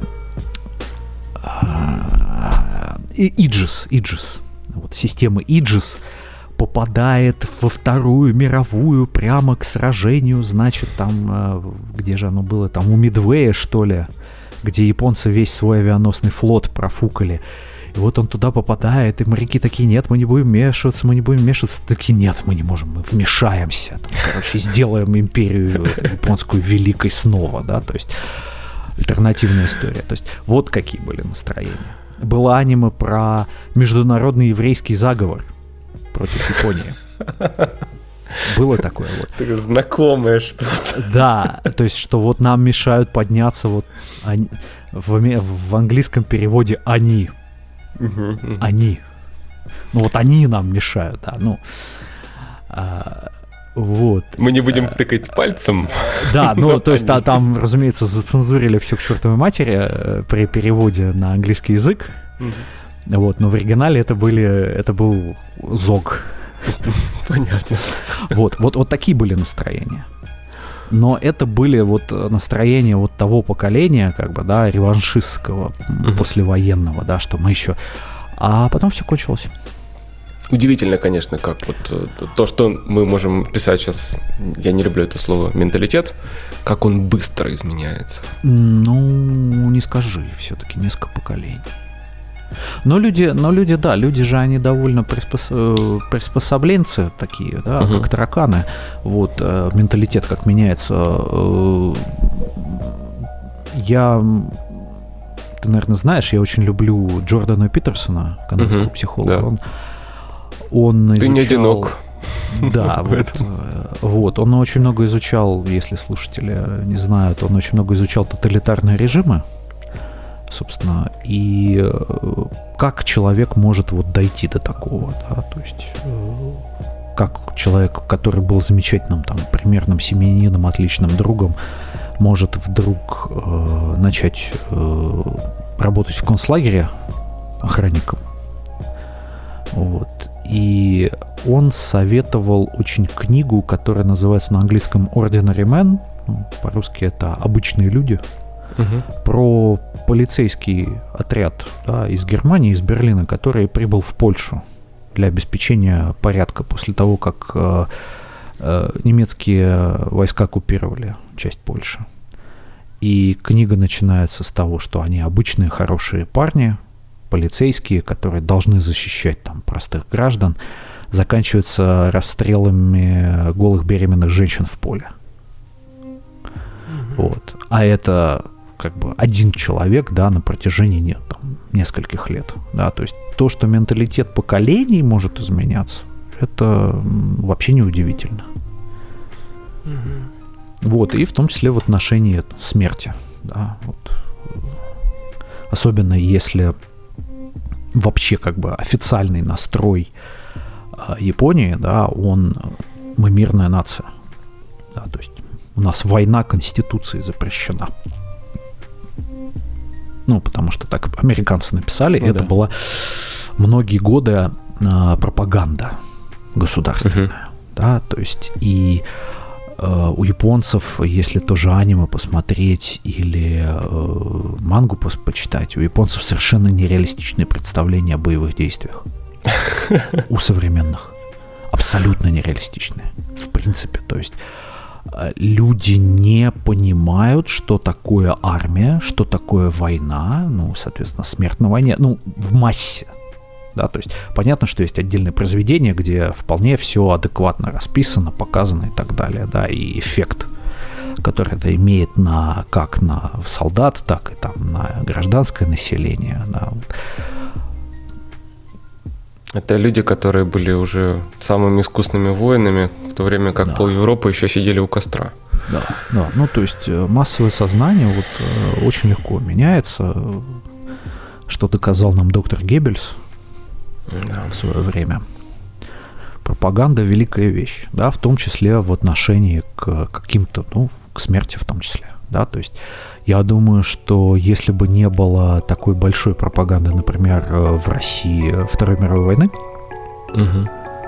э, Иджис, Иджис, вот, система Иджис попадает во Вторую мировую прямо к сражению, значит, там, где же оно было, там у Мидвея, что ли, где японцы весь свой авианосный флот профукали. И вот он туда попадает, и моряки такие, нет, мы не будем вмешиваться, мы не будем вмешиваться. Такие, нет, мы не можем, мы вмешаемся. Там, короче, сделаем империю японскую великой снова, да, то есть альтернативная история. То есть вот какие были настроения. Было аниме про международный еврейский заговор против Японии. Было такое вот. Такое знакомое что-то. Да, то есть, что вот нам мешают подняться вот они, в, в английском переводе «они». Uh-huh, uh-huh. Они. Ну вот они нам мешают, да, ну. А, вот. Мы не будем тыкать пальцем. Да, ну то есть а, там, разумеется, зацензурили все к чертовой матери при переводе на английский язык. Uh-huh. Вот, но в оригинале это были, это был зог. Понятно. Вот, вот, вот такие были настроения. Но это были вот настроения вот того поколения, как бы, да, реваншистского, uh-huh. послевоенного, да, что мы еще... А потом все кончилось. Удивительно, конечно, как вот то, что мы можем писать сейчас, я не люблю это слово, менталитет, как он быстро изменяется. Ну, не скажи, все-таки несколько поколений. Но люди, но люди, да, люди же, они довольно приспос... приспособленцы такие, да, uh-huh. как тараканы. Вот, э, менталитет как меняется. Э, я, ты, наверное, знаешь, я очень люблю Джордана Питерсона, канадского uh-huh. психолога. Да. Он, он изучал... Ты не одинок. Да, вот, вот. Он очень много изучал, если слушатели не знают, он очень много изучал тоталитарные режимы. Собственно, и как человек может вот дойти до такого, да, то есть как человек, который был замечательным там примерным семьянином, отличным другом, может вдруг э, начать э, работать в концлагере охранником. Вот. И он советовал очень книгу, которая называется на английском Ordinary Men, ну, по-русски это «Обычные люди». Uh-huh. Про полицейский отряд, да, из Германии, из Берлина, который прибыл в Польшу для обеспечения порядка после того, как э, э, немецкие войска оккупировали часть Польши. И книга начинается с того, что они обычные хорошие парни, полицейские, которые должны защищать там простых граждан, заканчивается расстрелами голых беременных женщин в поле. Uh-huh. Вот. А это как бы один человек, да, на протяжении нет, там, нескольких лет, да, то есть то, что менталитет поколений может изменяться, это вообще не удивительно. Mm-hmm. Вот, и в том числе в отношении смерти, да, вот. Особенно если вообще как бы официальный настрой Японии, да, он, мы мирная нация, да, то есть у нас война Конституции запрещена. Ну, потому что так американцы написали, ну, это да. была многие годы а, пропаганда государственная, uh-huh. да, то есть и а, у японцев, если тоже аниме посмотреть или а, мангу по- почитать, у японцев совершенно нереалистичные представления о боевых действиях. У современных. Абсолютно нереалистичные. В принципе, то есть люди не понимают, что такое армия, что такое война, ну, соответственно, смерть на войне, ну, в массе, Да, то есть понятно, что есть отдельные произведения, где вполне все адекватно расписано, показано и так далее, да, и эффект, который это имеет на, как на солдат, так и там на гражданское население. Да. Это люди, которые были уже самыми искусными воинами, в то время как да. пол Европы еще сидели у костра. Да, да, ну то есть массовое сознание вот очень легко меняется, что доказал нам доктор Геббельс да. в свое время. Пропаганда – великая вещь, да, в том числе в отношении к каким-то, ну, к смерти в том числе, да, то есть я думаю, что если бы не было такой большой пропаганды, например, в России Второй мировой войны, угу.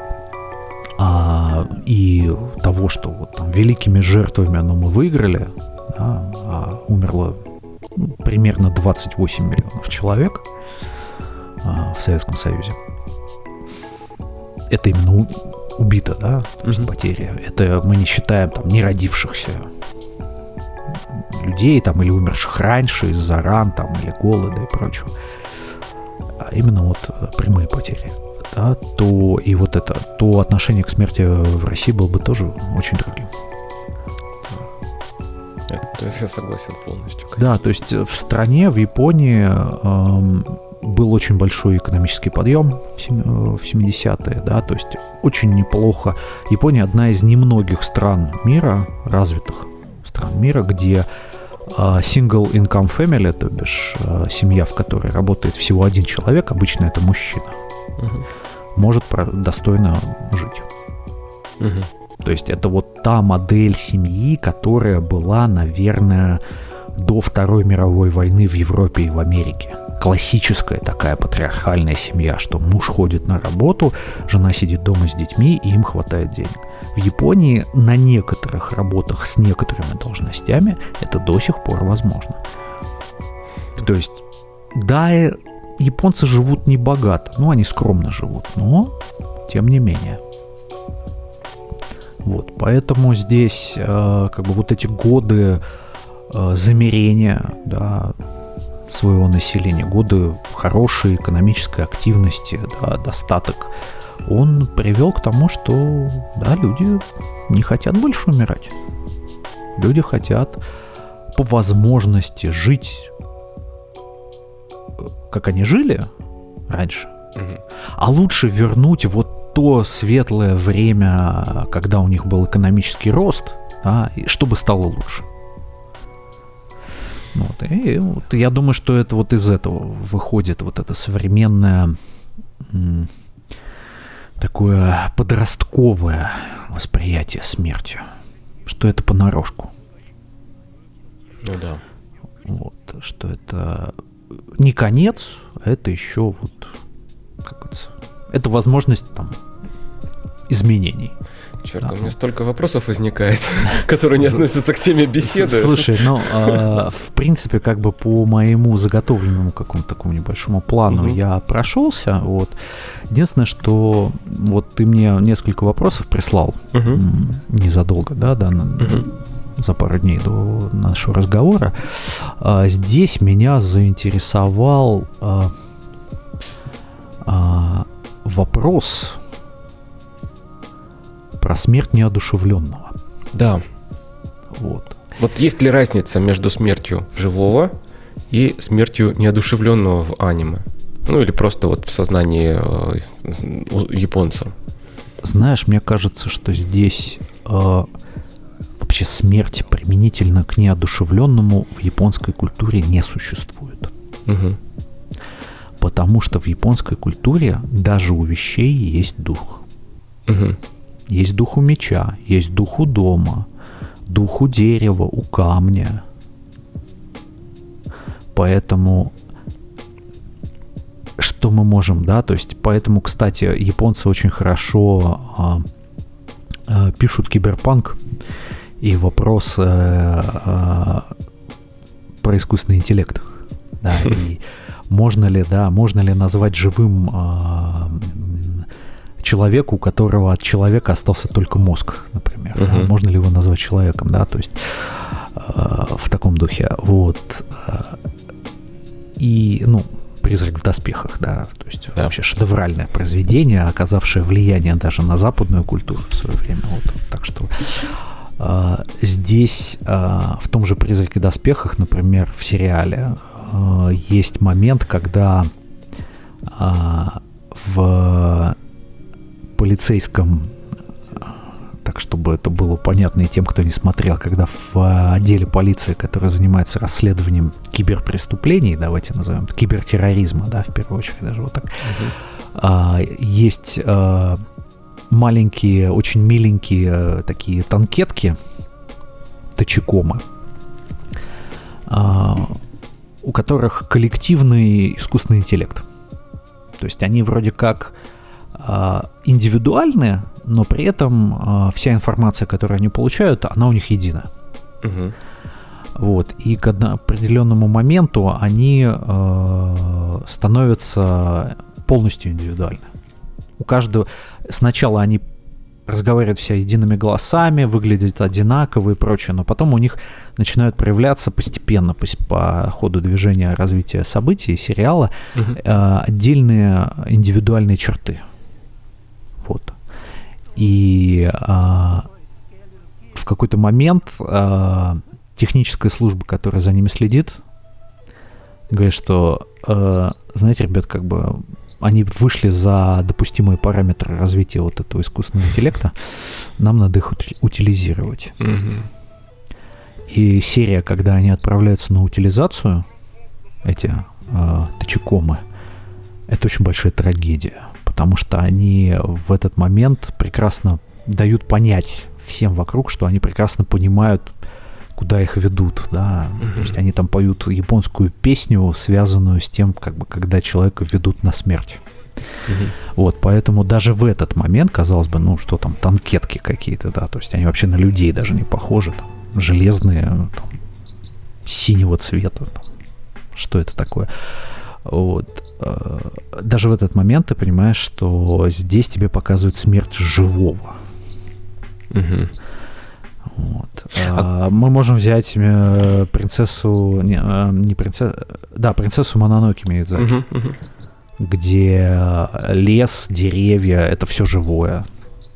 а, и того, что вот там великими жертвами, но мы выиграли, да, а умерло ну, примерно двадцать восемь миллионов человек а, в Советском Союзе. Это именно убито, да, то есть mm-hmm. потери. Это мы не считаем там не родившихся людей там или умерших раньше из-за ран там или голода и прочего, а именно вот прямые потери, да, то и вот это, то отношение к смерти в России было бы тоже очень другим. То есть я согласен полностью. Конечно. Да, то есть в стране, в Японии эм, был очень большой экономический подъем в семидесятые, да, то есть очень неплохо. Япония одна из немногих стран мира, развитых стран мира, где э, single income family, то бишь э, семья, в которой работает всего один человек, обычно это мужчина, угу. может про- достойно жить. Угу. То есть это вот та модель семьи, которая была, наверное, до Второй мировой войны в Европе и в Америке. Классическая такая патриархальная семья, что муж ходит на работу, жена сидит дома с детьми, и им хватает денег. В Японии на некоторых работах с некоторыми должностями это до сих пор возможно. То есть, да, японцы живут не богато, ну, они скромно живут, но тем не менее. Вот, поэтому здесь э, как бы вот эти годы э, замерения, да, своего населения, годы хорошей экономической активности, да, достаток, он привел к тому, что да, люди не хотят больше умирать. Люди хотят по возможности жить, как они жили раньше, угу. а лучше вернуть вот то светлое время, когда у них был экономический рост, да, и чтобы стало лучше. Вот, и вот я думаю, что это вот из этого выходит вот это современное м, такое подростковое восприятие смерти, что это понарошку. Ну да. Вот, что это не конец, а это еще вот, как это, это возможность там изменений. Черт, да. у меня столько вопросов возникает, которые не относятся к теме беседы. Слушай, ну, э, в принципе, как бы по моему заготовленному какому-то такому небольшому плану угу. я прошелся. Вот. Единственное, что вот ты мне несколько вопросов прислал угу. незадолго, да, да, угу. за пару дней до нашего разговора. А, здесь меня заинтересовал а, а, вопрос про смерть неодушевленного. Да. Вот. Вот есть ли разница между смертью живого и смертью неодушевленного в аниме? Ну или просто вот в сознании э, японца? Знаешь, мне кажется, что здесь э, вообще смерть применительно к неодушевленному в японской культуре не существует. Угу. Потому что в японской культуре даже у вещей есть дух. Угу. Есть дух у меча, есть дух у дома, дух у дерева, у камня. Поэтому что мы можем, да, то есть поэтому, кстати, японцы очень хорошо а, а, пишут киберпанк и вопрос а, а, про искусственный интеллект, да, и можно ли, да, можно ли назвать живым а, человеку, у которого от человека остался только мозг, например. Uh-huh. Да? Можно ли его назвать человеком, да, то есть э, в таком духе. Вот. И, ну, «Призрак в доспехах», да, то есть да. вообще шедевральное произведение, оказавшее влияние даже на западную культуру в свое время. Вот, так что э, здесь э, в том же «Призраке в доспехах», например, в сериале э, есть момент, когда э, в полицейском, так чтобы это было понятно и тем, кто не смотрел, когда в отделе полиции, который занимается расследованием киберпреступлений, давайте назовем это, кибертерроризма, да, в первую очередь даже вот так, uh-huh. а, есть а, маленькие, очень миленькие а, такие танкетки, тачикомы, а, у которых коллективный искусственный интеллект. То есть они вроде как а, индивидуальные, но при этом э, вся информация, которую они получают, она у них едина. Угу. Вот. И к определенному моменту они э, становятся полностью индивидуальны. У каждого... Сначала они разговаривают все едиными голосами, выглядят одинаково и прочее, но потом у них начинают проявляться постепенно, по, по ходу движения развития событий сериала, угу. э, отдельные индивидуальные черты. Вот. И а, в какой-то момент а, техническая служба, которая за ними следит, говорит, что, а, знаете, ребят, как бы они вышли за допустимые параметры развития вот этого искусственного интеллекта, нам надо их утилизировать. Mm-hmm. И серия, когда они отправляются на утилизацию, эти а, тачикомы, это очень большая трагедия. Потому что они в этот момент прекрасно дают понять всем вокруг, что они прекрасно понимают, куда их ведут, да. Mm-hmm. То есть они там поют японскую песню, связанную с тем, как бы, когда человека ведут на смерть. Mm-hmm. Вот, поэтому даже в этот момент, казалось бы, ну что там, танкетки какие-то, да, то есть они вообще на людей даже не похожи, там, железные, там, синего цвета, там, что это такое? Вот. Даже в этот момент ты понимаешь, что здесь тебе показывают смерть живого. Угу. Вот. А... Мы можем взять принцессу, не, не принцессу, да, принцессу Мононоке Миядзаки, угу, угу. где лес, деревья, это все живое.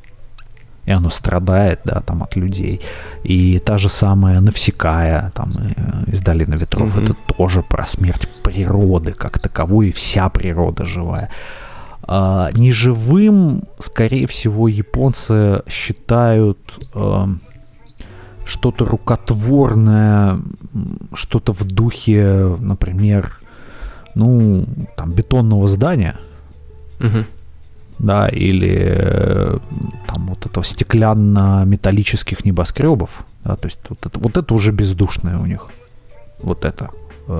И оно страдает, да, там, от людей. И та же самая Навсекая, там, из «Долины ветров», mm-hmm. это тоже про смерть природы как таковой, и вся природа живая. А, неживым, скорее всего, японцы считают а, что-то рукотворное, что-то в духе, например, ну, там, бетонного здания. Mm-hmm. Да, или там вот этого стеклянно-металлических небоскребов, да, то есть вот это, вот это уже бездушное у них, вот это.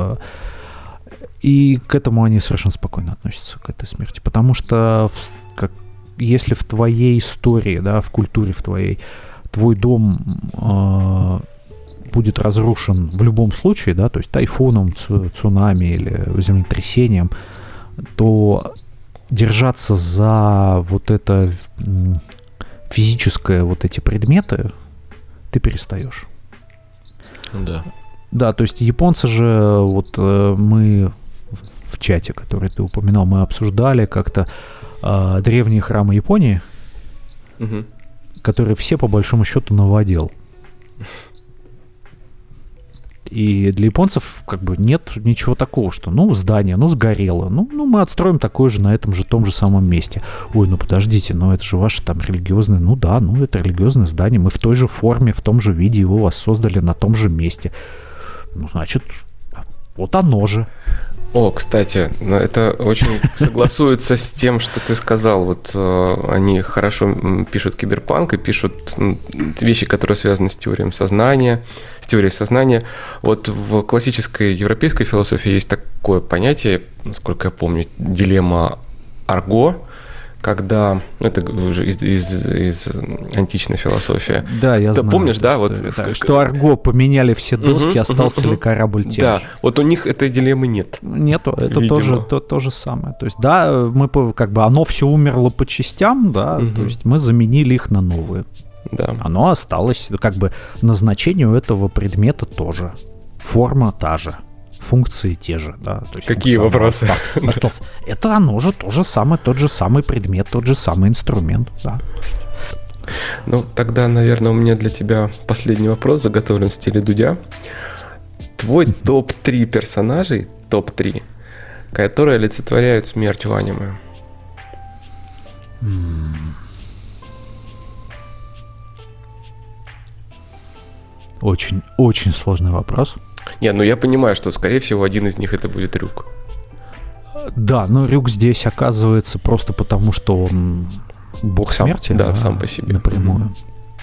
И к этому они совершенно спокойно относятся, к этой смерти, потому что в, как, если в твоей истории, да, в культуре в твоей, твой дом э, будет разрушен в любом случае, да, то есть тайфуном, цунами или землетрясением, то держаться за вот это физическое, вот эти предметы, ты перестаешь. Да. Да, то есть японцы же, вот мы в чате, который ты упоминал, мы обсуждали как-то э, древние храмы Японии, угу. которые все по большому счету новодел. И для японцев как бы нет ничего такого, что ну здание, ну сгорело, ну, ну мы отстроим такое же на этом же том же самом месте. Ой, ну подождите, ну это же ваше там религиозное, ну да, ну это религиозное здание, мы в той же форме, в том же виде его воссоздали на том же месте. Ну значит, вот оно же. О, кстати, это очень согласуется с тем, что ты сказал. Вот э, они хорошо пишут киберпанк и пишут вещи, которые связаны с теорией сознания, с теорией сознания. Вот в классической европейской философии есть такое понятие, насколько я помню, дилемма Арго, когда, ну, это уже из, из, из античной философии. Да, я Ты знаю. помнишь, да? Что, вот, да, ск- что Арго поменяли все доски, uh-huh, остался uh-huh. ли корабль тем Да, же. вот у них этой дилеммы нет. Нету, это тоже то, то же самое. То есть, да, мы как бы оно все умерло по частям, да, uh-huh. то есть мы заменили их на новые. Да. Оно осталось, как бы назначение у этого предмета тоже. Форма та же. функции те же, да. То есть какие вопросы? Остался. Это оно же то же самое, тот же самый предмет, тот же самый инструмент, да. Ну, тогда, наверное, у меня для тебя последний вопрос заготовлен в стиле Дудя. Твой топ три персонажей, топ три, которые олицетворяют смерть в аниме. Очень, очень сложный вопрос. Не, ну я понимаю, что, скорее всего, один из них это будет Рюк. Да, но Рюк здесь оказывается просто потому, что он бог сам, смерти. Да, сам по себе. Напрямую. Mm-hmm.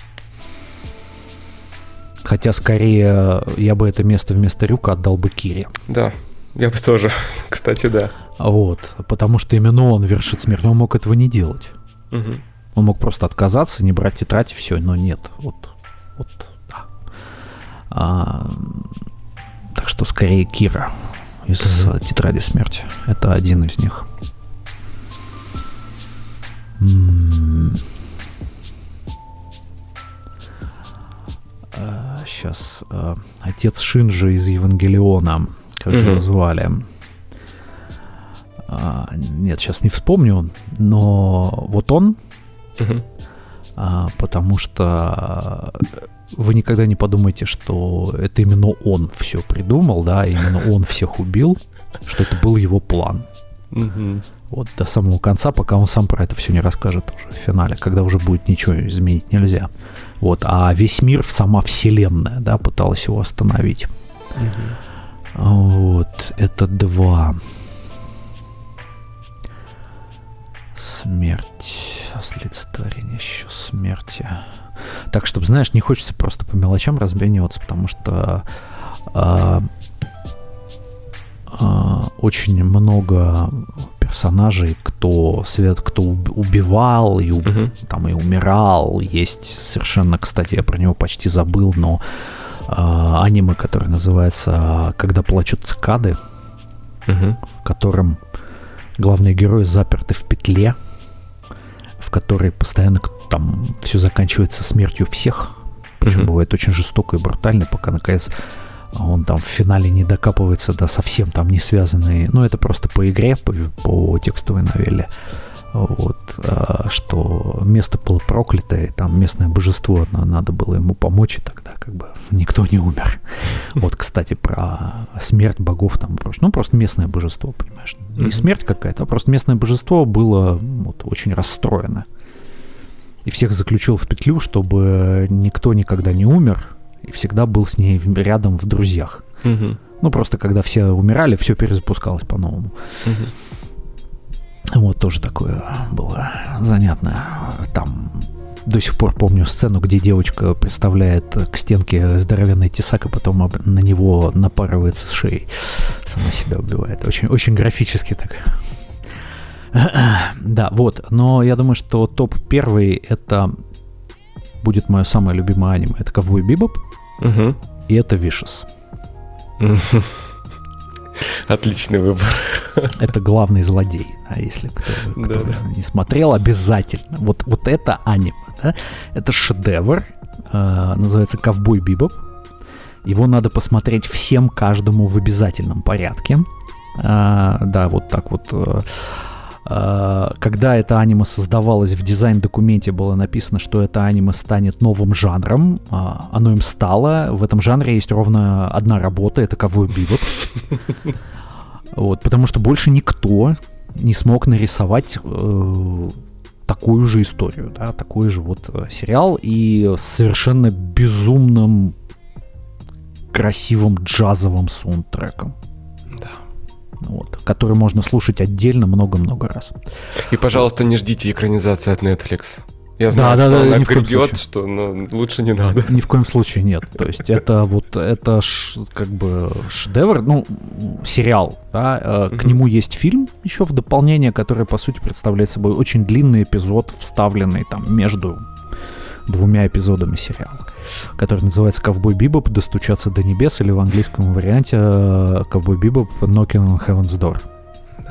Хотя, скорее, я бы это место вместо Рюка отдал бы Кире. Да, я бы тоже, кстати, да. Вот, потому что именно он вершит смерть. Он мог этого не делать. Угу. Он мог просто отказаться, не брать тетрадь и все, но нет. Вот, вот, да. А, так что, скорее, Кира из угу. тетради смерти. Это один из них. М-м- Сейчас э, отец Шинджи из Евангелиона, как же его звали? А, нет, сейчас не вспомню, но вот он, uh-huh. а, потому что вы никогда не подумайте, что это именно он все придумал, да, именно он всех убил, что это был его план. Uh-huh. Вот до самого конца, пока он сам про это все не расскажет уже в финале, когда уже будет ничего изменить нельзя. Вот, а весь мир, сама вселенная, да, пыталась его остановить. Uh-huh. Вот, это два. Смерть, олицетворение еще смерти. Так, чтобы, знаешь, не хочется просто по мелочам разбениваться, потому что а, а, очень много персонажей, кто свет, кто убивал и, uh-huh. там, и умирал. Есть совершенно, кстати, я про него почти забыл, но а, аниме, которое называется «Когда плачут цикады», uh-huh. в котором главные герои заперты в петле, в которой постоянно там все заканчивается смертью всех. Причем uh-huh. бывает очень жестоко и брутально, пока наконец он там в финале не докапывается до совсем там не связанной. Ну, это просто по игре, по, по текстовой новелле. Вот, а, что место было проклятое, там местное божество, надо было ему помочь, и тогда как бы никто не умер. Вот, кстати, про смерть богов там и прочее. Ну, просто местное божество, понимаешь. Не смерть какая-то, а просто местное божество было вот, очень расстроено. И всех заключил в петлю, чтобы никто никогда не умер, и всегда был с ней рядом в друзьях. Uh-huh. Ну, просто когда все умирали, все перезапускалось по-новому. Uh-huh. Вот тоже такое было занятное. Там до сих пор помню сцену, где девочка представляет к стенке здоровенный тесак, и потом на него напарывается с шеей. Сама себя убивает. Очень, очень графически так. Да, вот. Но я думаю, что топ первый это будет мое самое любимое аниме. Это «Ковбой Бибоп», угу. и это «Vicious». Отличный выбор. Это главный злодей, да, если кто, кто да. не смотрел, обязательно. Вот, вот это аниме, да, это шедевр, э, называется «Ковбой Бибоп». Его надо посмотреть всем, каждому в обязательном порядке. Э, да, вот так вот. Э, Когда это аниме создавалось, в дизайн-документе было написано, что это аниме станет новым жанром. Оно им стало. В этом жанре есть ровно одна работа, это «Ковбой Бибоп». Вот, потому что больше никто не смог нарисовать э, такую же историю, да, такой же вот сериал и с совершенно безумным красивым джазовым саундтреком. Вот, который можно слушать отдельно много-много раз. И, пожалуйста, не ждите экранизации от Netflix. Я знаю, да, что да, она да, грядет, что но лучше не надо. Ни в коем случае нет. То есть это вот это ш, как бы шедевр, ну, сериал, да, uh-huh. к нему есть фильм еще в дополнение, который, по сути, представляет собой очень длинный эпизод, вставленный там между двумя эпизодами сериала, который называется «Ковбой Бибоп. Достучаться до небес», или в английском варианте «Ковбой Бибоп. Knocking on Heaven's Door». Да.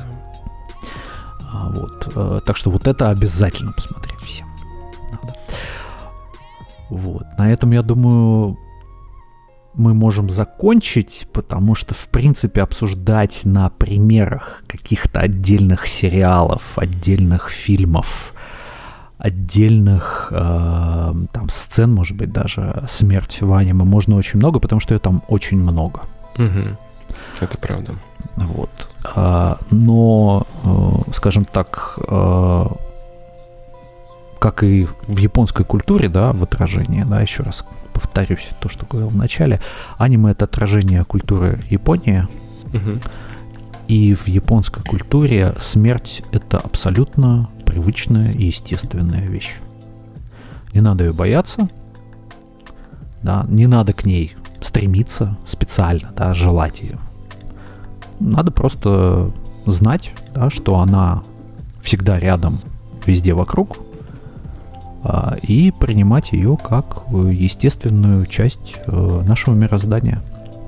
Вот. Так что вот это обязательно посмотреть всем. Надо. Вот. На этом, я думаю, мы можем закончить, потому что, в принципе, обсуждать на примерах каких-то отдельных сериалов, отдельных фильмов, отдельных э, там, сцен, может быть, даже смерть в аниме можно очень много, потому что ее там очень много. Угу. Это правда. Вот. А, но, э, скажем так, э, как и в японской культуре, да, в отражении, да, еще раз повторюсь то, что говорил в начале, аниме — это отражение культуры Японии, угу. и в японской культуре смерть — это абсолютно привычная и естественная вещь. Не надо ее бояться, да, не надо к ней стремиться специально, да, желать ее. Надо просто знать, да, что она всегда рядом, везде вокруг, а, и принимать ее как естественную часть а, нашего мироздания.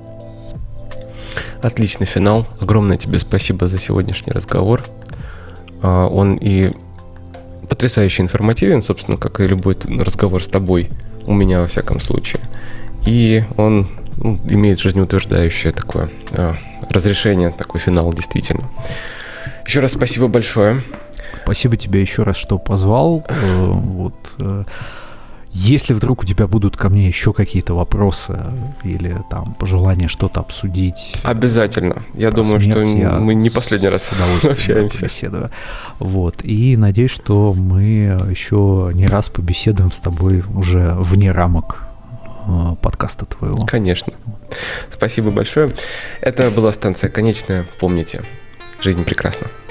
Отличный финал. Огромное тебе спасибо за сегодняшний разговор. А, он и потрясающе информативен, собственно, как и любой разговор с тобой, у меня во всяком случае. И он ну, имеет жизнеутверждающее такое э, разрешение, такой финал, действительно. Еще раз спасибо большое. Спасибо тебе еще раз, что позвал. Вот. Если вдруг у тебя будут ко мне еще какие-то вопросы или там пожелания что-то обсудить. Обязательно. Я думаю, что я мы не последний раз общаемся. Беседую. Вот. И надеюсь, что мы еще не раз побеседуем с тобой уже вне рамок подкаста твоего. Конечно. Спасибо большое. Это была станция «Конечная». Помните, жизнь прекрасна.